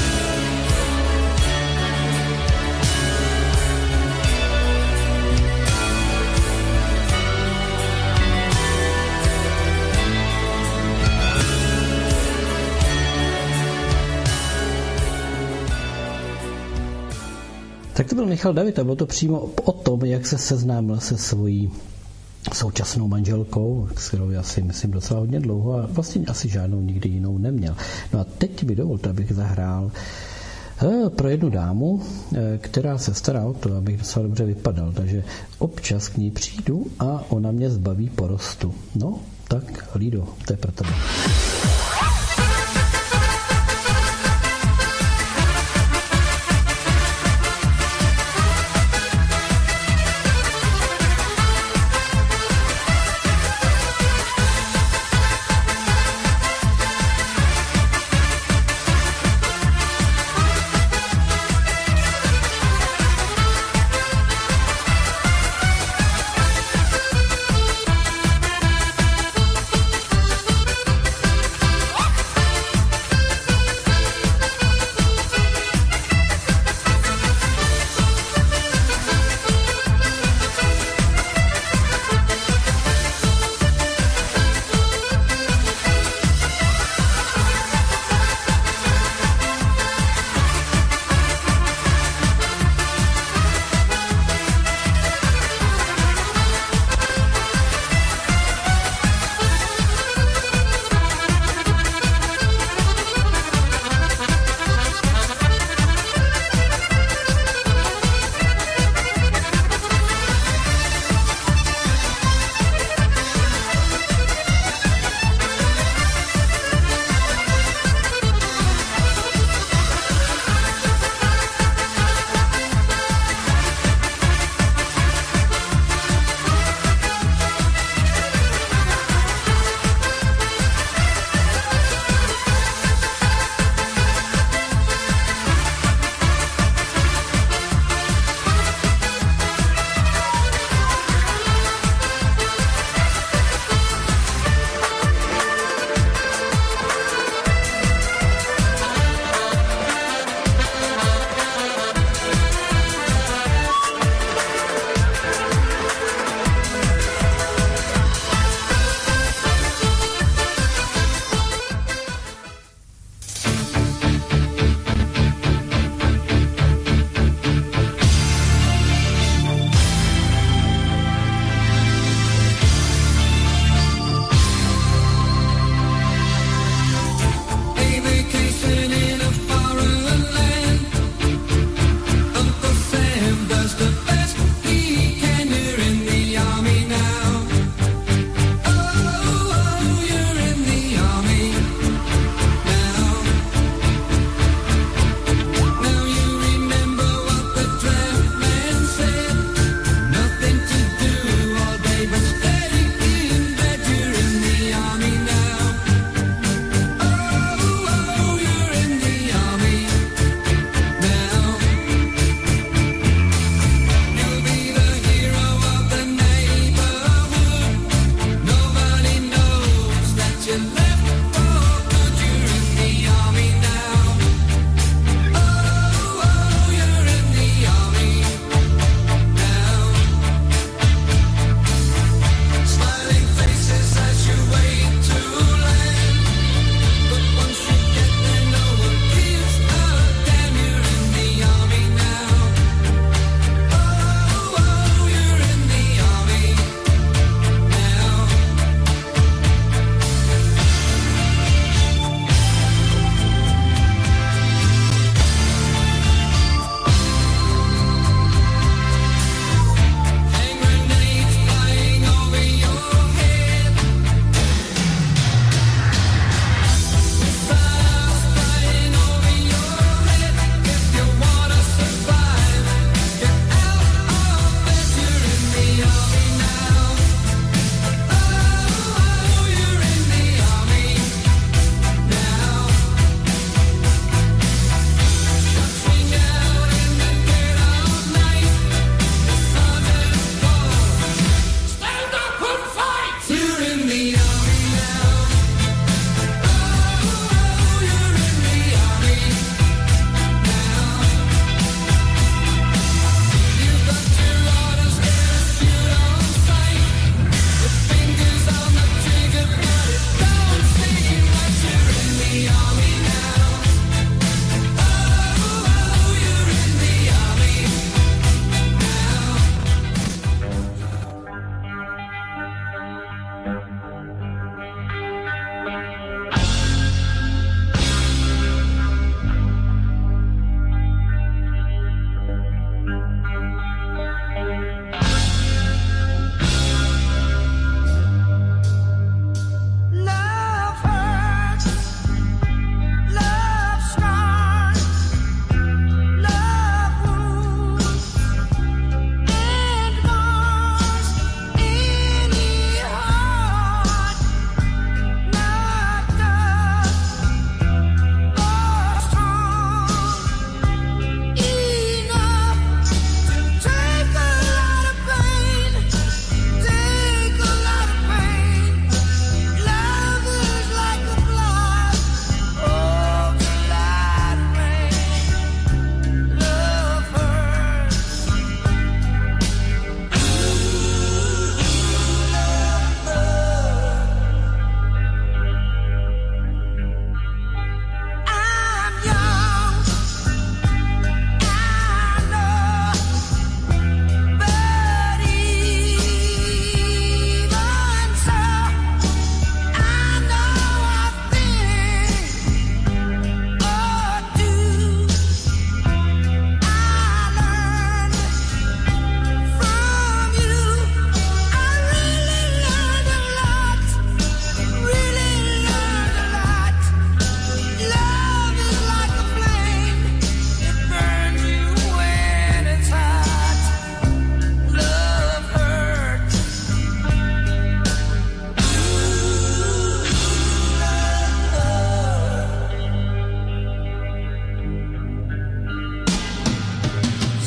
Tak to byl Michal David a bylo to přímo o tom, jak se seznámil se svojí současnou manželkou, s kterou já si myslím docela hodně dlouho a vlastně asi žádnou nikdy jinou neměl. No a teď mi dovolte, abych zahrál pro jednu dámu, která se stará o to, abych docela dobře vypadal, takže občas k ní přijdu a ona mě zbaví porostu. No, Tak, Lido, to je pro tebe. Oh!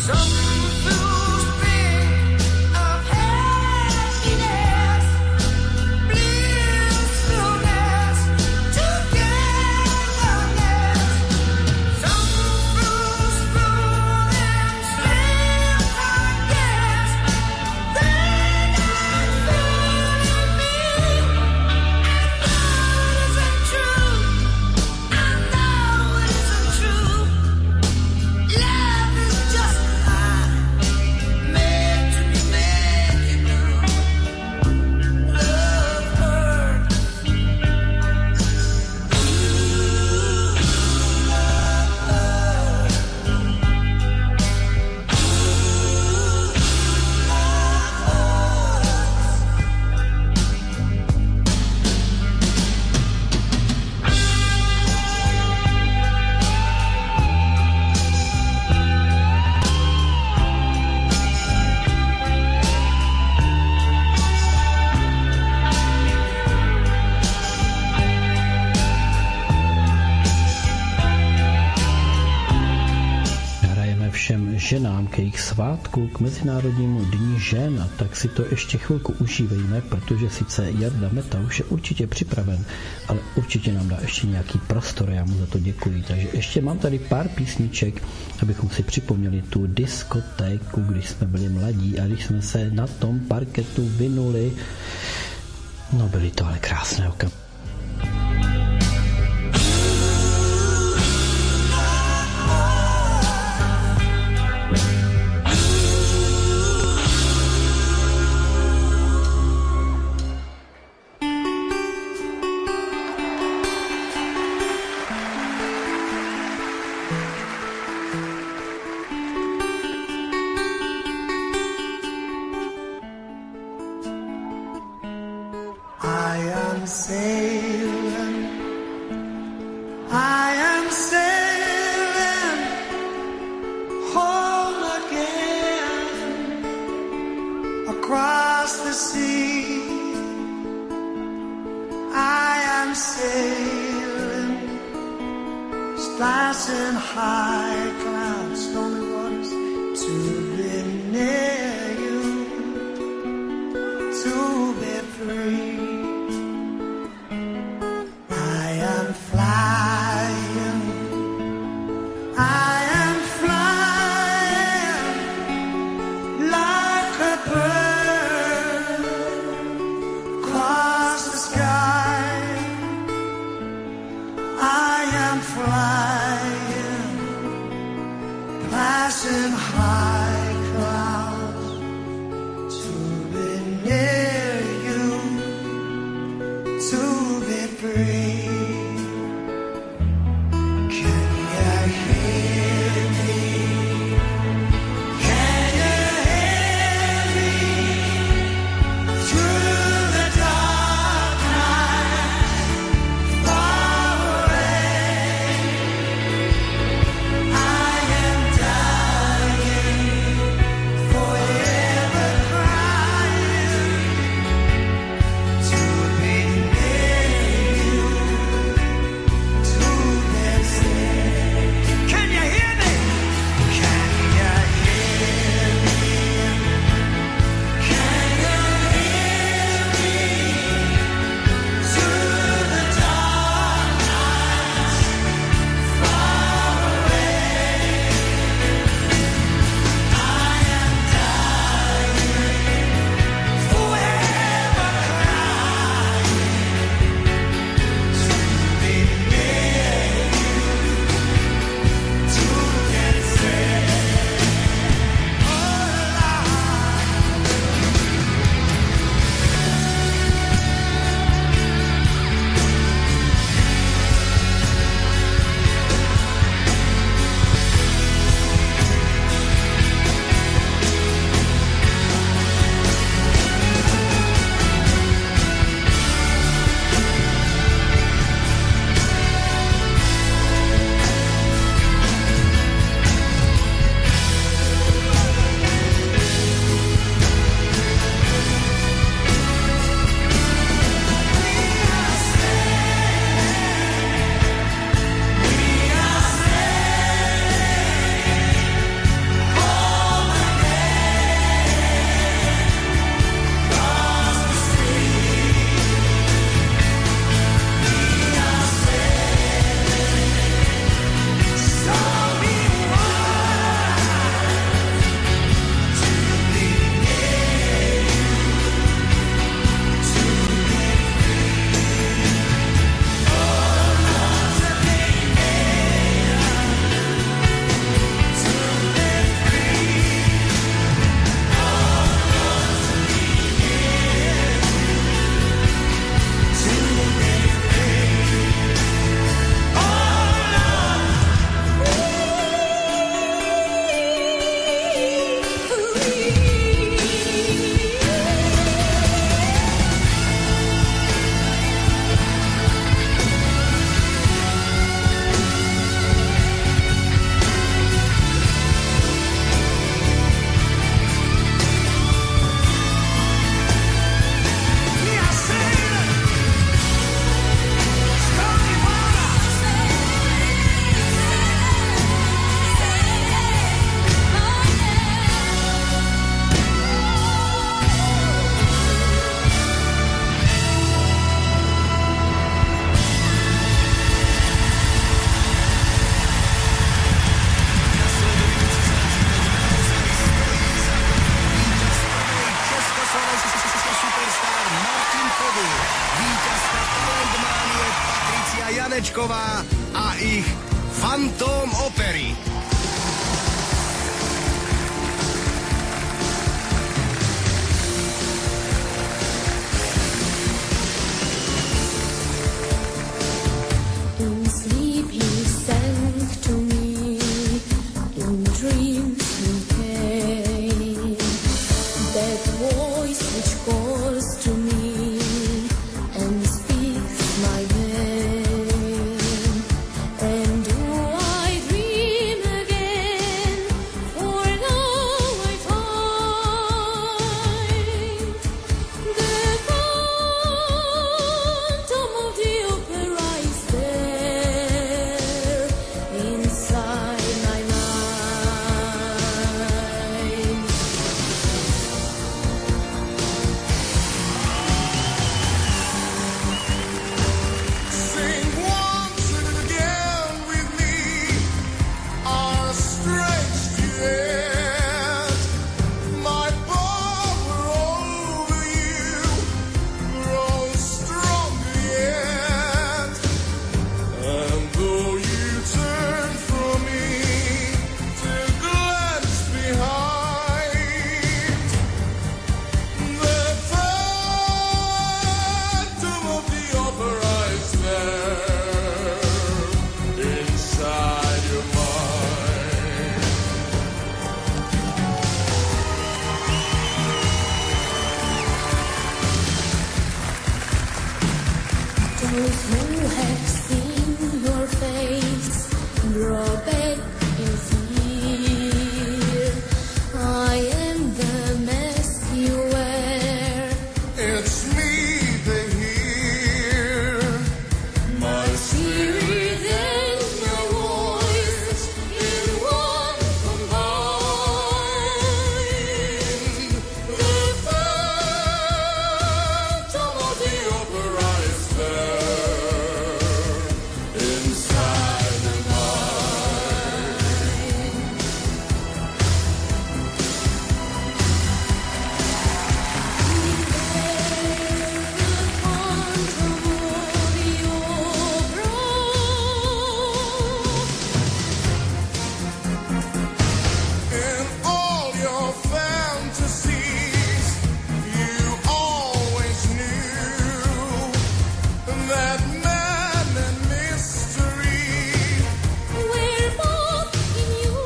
ženám k jejich svátku, k Mezinárodnímu dní žen, a tak si to ještě chvilku užívejme, protože sice Jarda Meta už je určitě připraven, ale určitě nám dá ještě nějaký prostor, já mu za to děkuji. Takže ještě mám tady pár písniček, abychom si připomněli tu diskotéku, když jsme byli mladí a když jsme se na tom parketu vinuli. No, byly to ale krásné okamžiky. Fantóm opery. In sleep he sang to me, in dreams he came. That voice which calls to me and speaks my name. And do I dream again? For now I find the phantom of the opera is there inside my mind. Sing once again with me our strange duet. My power over you grows stronger yet. And though you turn from me to glance behind, the phantom of the opera is there inside your mind. Those who have seen your face draw back in fear. I am the mask you wear. It's me they hear. My Spirit and my voice in one combined. The phantom of the opera is there inside your mind. In all your fantasies, you always knew that man and mystery We're both in you.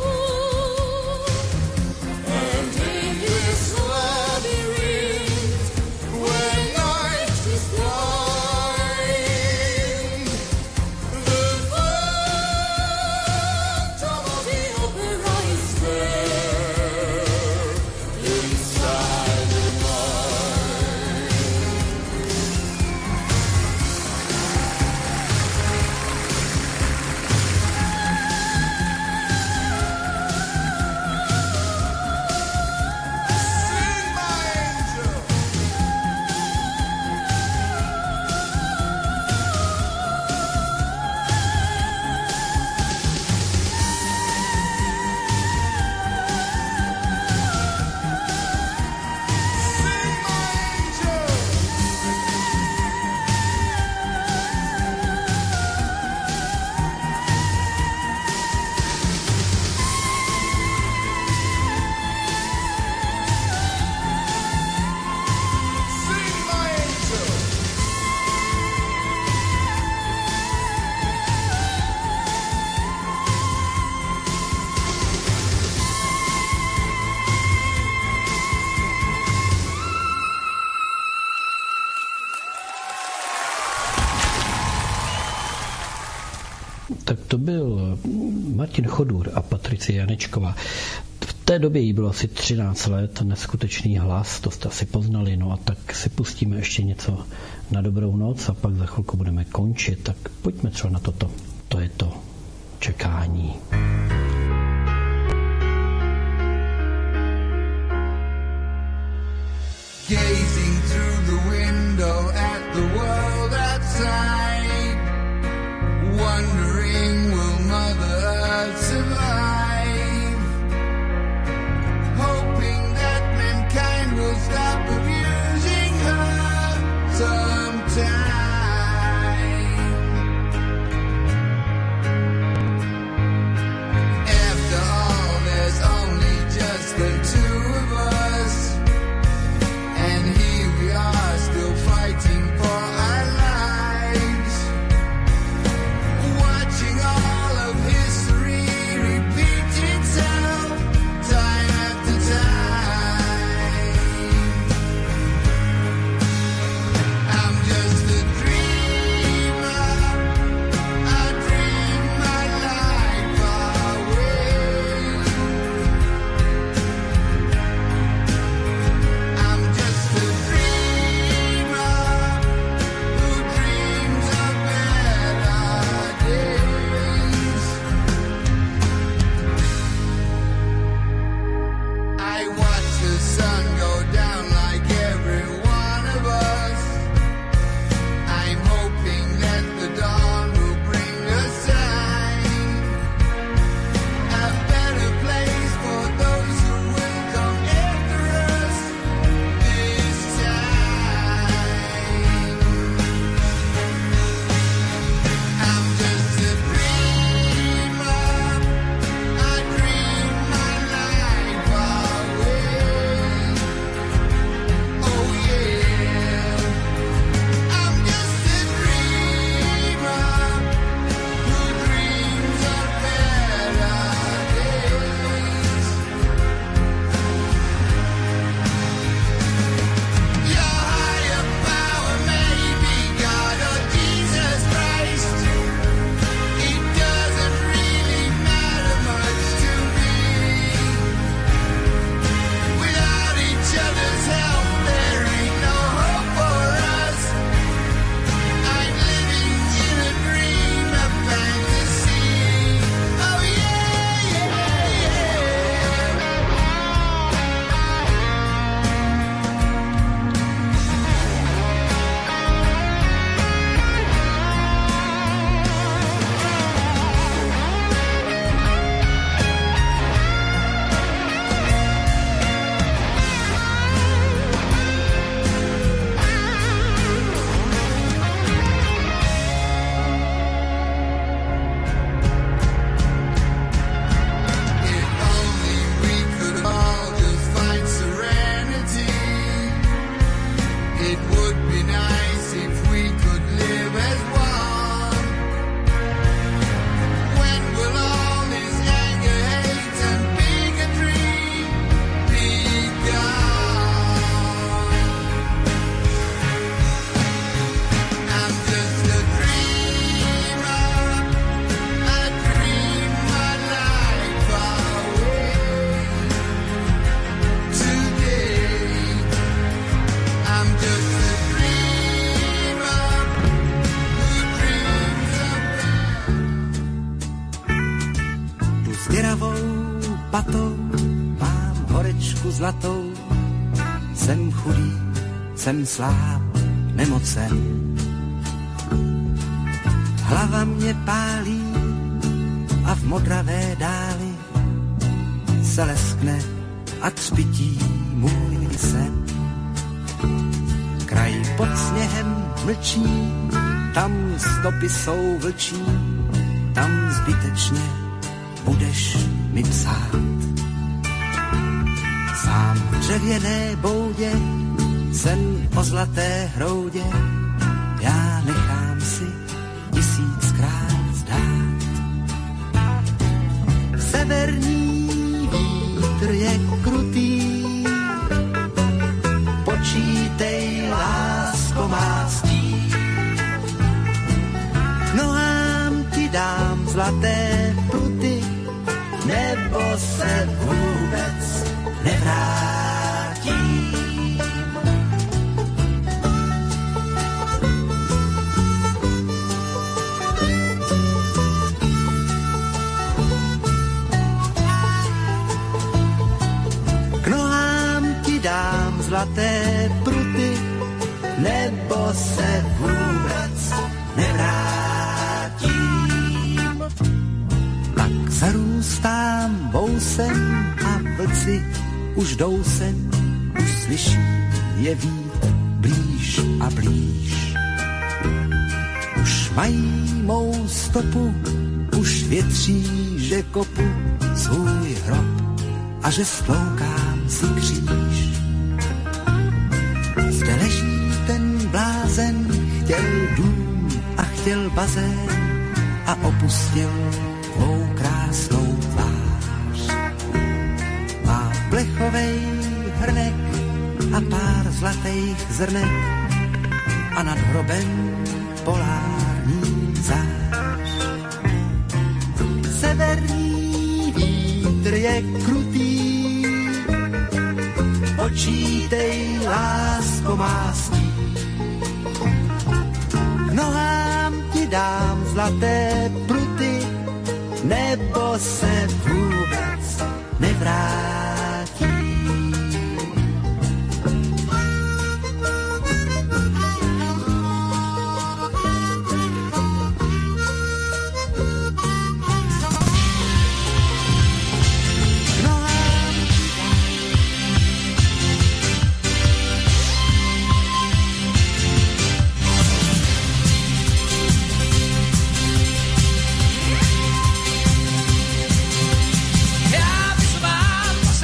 and in this labyrinth where night is blind, the phantom of the opera is there inside your mind. Sing, my angel. Sing, my angel. Sing, my angel. Tak to byl Martin Chodůr a Patricie Janečková. V té době jí bylo asi třináct let, neskutečný hlas, to jste asi poznali, no a tak si pustíme ještě něco na dobrou noc a pak za chvilku budeme končit, tak pojďme třeba na toto. To je to čekání. Gazing through the window at the world outside, wondering will Mother Earth survive, hoping that mankind will stop abusing her sometime. s děravou patou, mám horečku zlatou, jsem chudý, jsem sláb, nemocen. Hlava mě pálí a v modravé dáli se leskne a třpití můj sen. Kraj pod sněhem mlčí, tam stopy jsou vlčí, tam zbytečně budeš mi psát. Sám v dřevěné boudě, sen o zlaté hroudě, já nechám si tisíckrát zdát. Severní vítr je krutý, počítej, lásko má stí. K nohám ti dám zlaté pruty, nebo se vůbec nevrátím. K nohám ti dám zlaté pruty, nebo se vůbec nevrátím. Tak zarůstám vousem a vlci už jdou sem, už slyší je vít blíž a blíž. Už mají mou stopu, už větří, že kopu svůj hrob a že stloukám si kříž. Zde leží ten blázen, chtěl dům a chtěl bazén a opustil tvou krásnou tvář. Má plechovej hrnek a pár zlatých zrnek a nad hrobem polární zář. Severní vítr je krutý, počítej, lásko má stí. K nohám ti dám zlaté pruty, nebo se vůbec nevrátí. Ja by som vám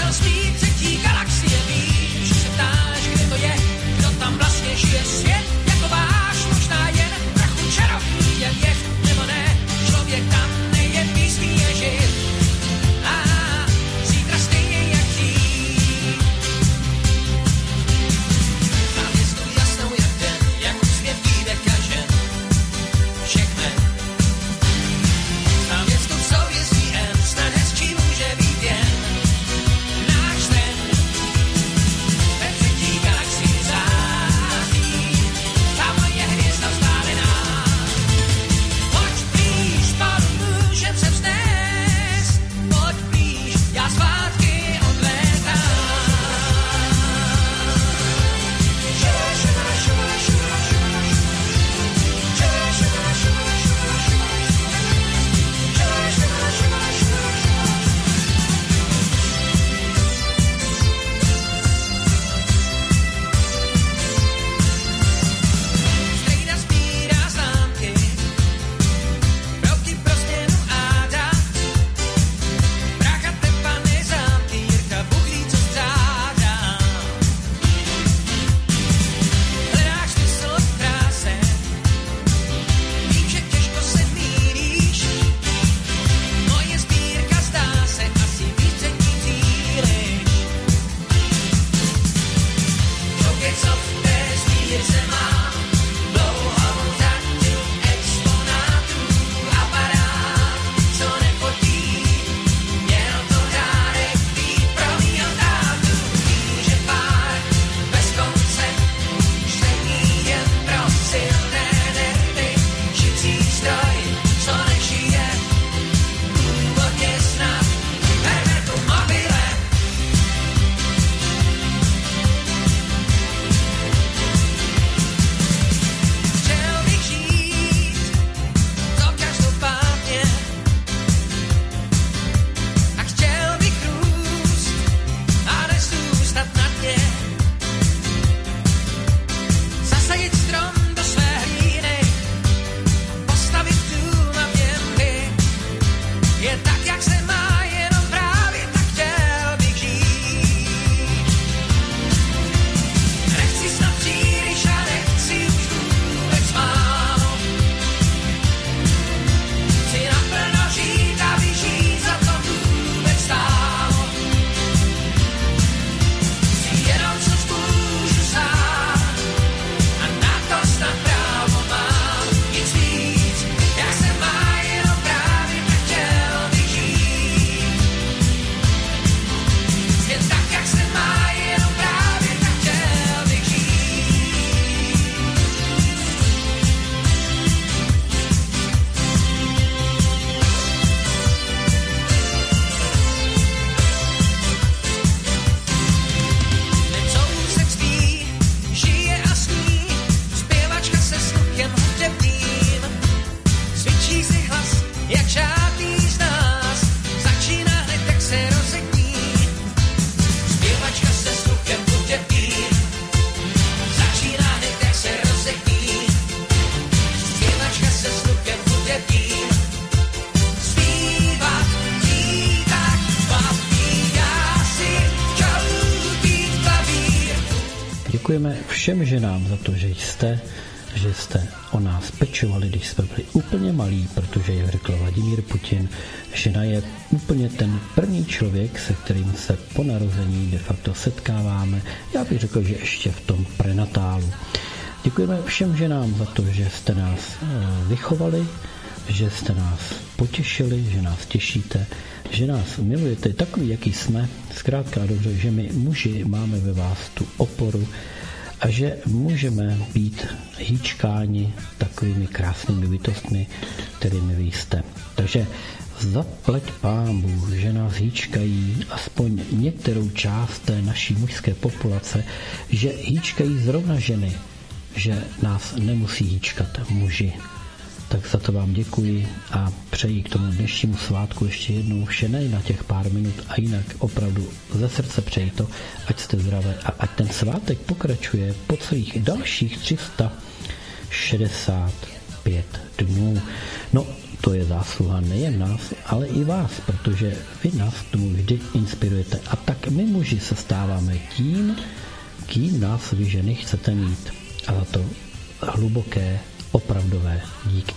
je tak, jak se má, jenom právě tak chtěl bych žít. Nechci snad příliš a nechci už vůbec málo. Chci naplno žít a vyžít, za to vůbec stálo. Chci jenom, co můžu sám a na to snad právo mám. Nic víc, jak se má, jenom právě tak chtěl bych žít. Jen tak, jak se má, jenom právě tak chtěl bych žít. Hned soused spí, žije a sní, zpěvačka se sluchem hudebním. Cvičí si hlas, jak žádný z nás, začíná hned, jak se rozední. Zpěvačka se sluchem hudebním, začíná hned, jak se rozední. Zpěvačka se sluchem hudebním, zpívat jí tak baví, já si čaloutý klavír. Děkujeme všem ženám za to, že jste, že jste o nás pečovali, když jsme byli úplně malí, protože, jak řekl Vladimír Putin, žena je úplně ten první člověk, se kterým se po narození de facto setkáváme. Já bych řekl, že ještě v tom prenatálu. Děkujeme všem ženám za to, že jste nás vychovali, že jste nás potěšili, že nás těšíte, že nás milujete takový, jaký jsme. Zkrátka dobře, že my muži máme ve vás tu oporu a že můžeme být hýčkáni takovými krásnými bytostmi, kterými vy jste. Takže zaplať pámbu, že nás hýčkají aspoň některou část té naší mužské populace, že hýčkají zrovna ženy, že nás nemusí hýčkat muži. Tak za to vám děkuji a přeji k tomu dnešnímu svátku ještě jednou vše nej na těch pár minut a jinak opravdu ze srdce přeji to, ať jste zdravé a ať ten svátek pokračuje po celých dalších tři sta šedesát pět dnů. No, to je zásluha nejen nás, ale i vás, protože vy nás k tomu vždy inspirujete a tak my muži se stáváme tím, kým nás vy ženy chcete mít. A za to hluboké opravdové díky.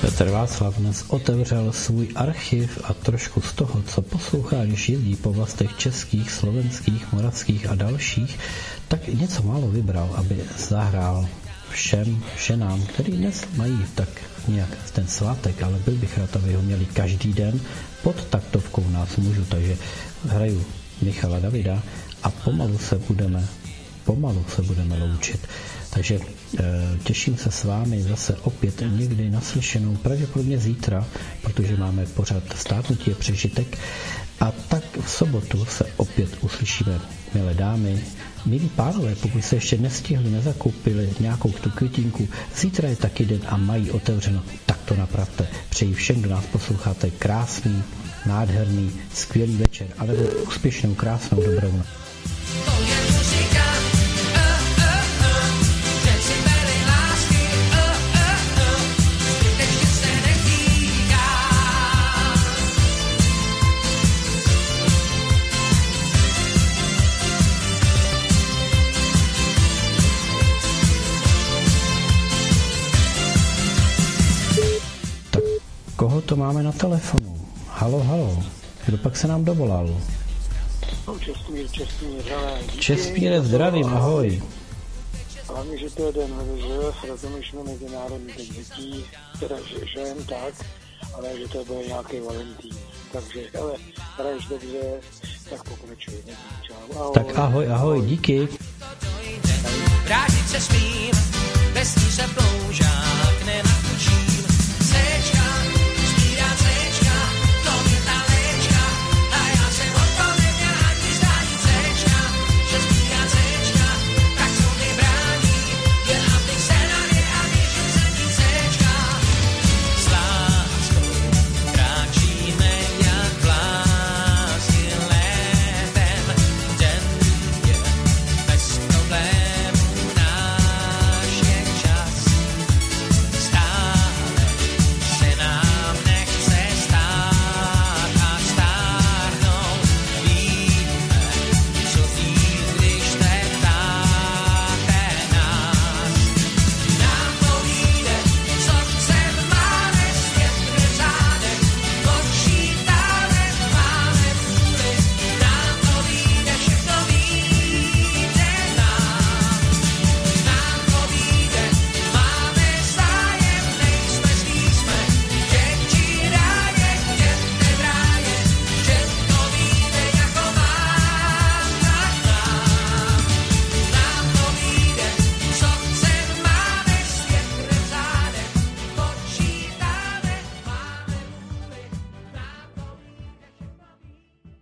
Petr Václav dnes otevřel svůj archiv a trošku z toho, co poslouchá, když jezdí po vlastech českých, slovenských, moravských a dalších, tak něco málo vybral, aby zahrál všem ženám, který dnes mají tak nějak ten svátek, ale byl bych rád, aby ho měli každý den pod taktovkou nás mužů, takže hraju Michala Davida a pomalu se budeme pomalu se budeme loučit. Takže e, těším se s vámi zase opět někdy naslyšenou, pravděpodobně zítra, protože máme pořád Stárnutí je přežitek. A tak v sobotu se opět uslyšíme, milé dámy, milí pánové, pokud se ještě nestihli, nezakoupili nějakou tu květinku, zítra je taky den a mají otevřeno, tak to napravte. Přeji všem, kdo nás posloucháte, krásný, nádherný, skvělý večer, ale úspěšnou, krásnou, dobrou noc. Koho to máme na telefonu? Halo, halo. Kdo pak se nám dovolal? Čestmír, Čestmír, hele. Čestmíre, zdravím, ahoj. Hlavně, že to je den, že rozumíš mi mezinárodní den dětí, teda že, že jen tak, ale že to bude nějaký Valentín. Takže, hele, hraješ dobře, tak pokračuj. Čau, ahoj. Tak ahoj, ahoj, díky. Vrátit se smím, bez ní se plouže.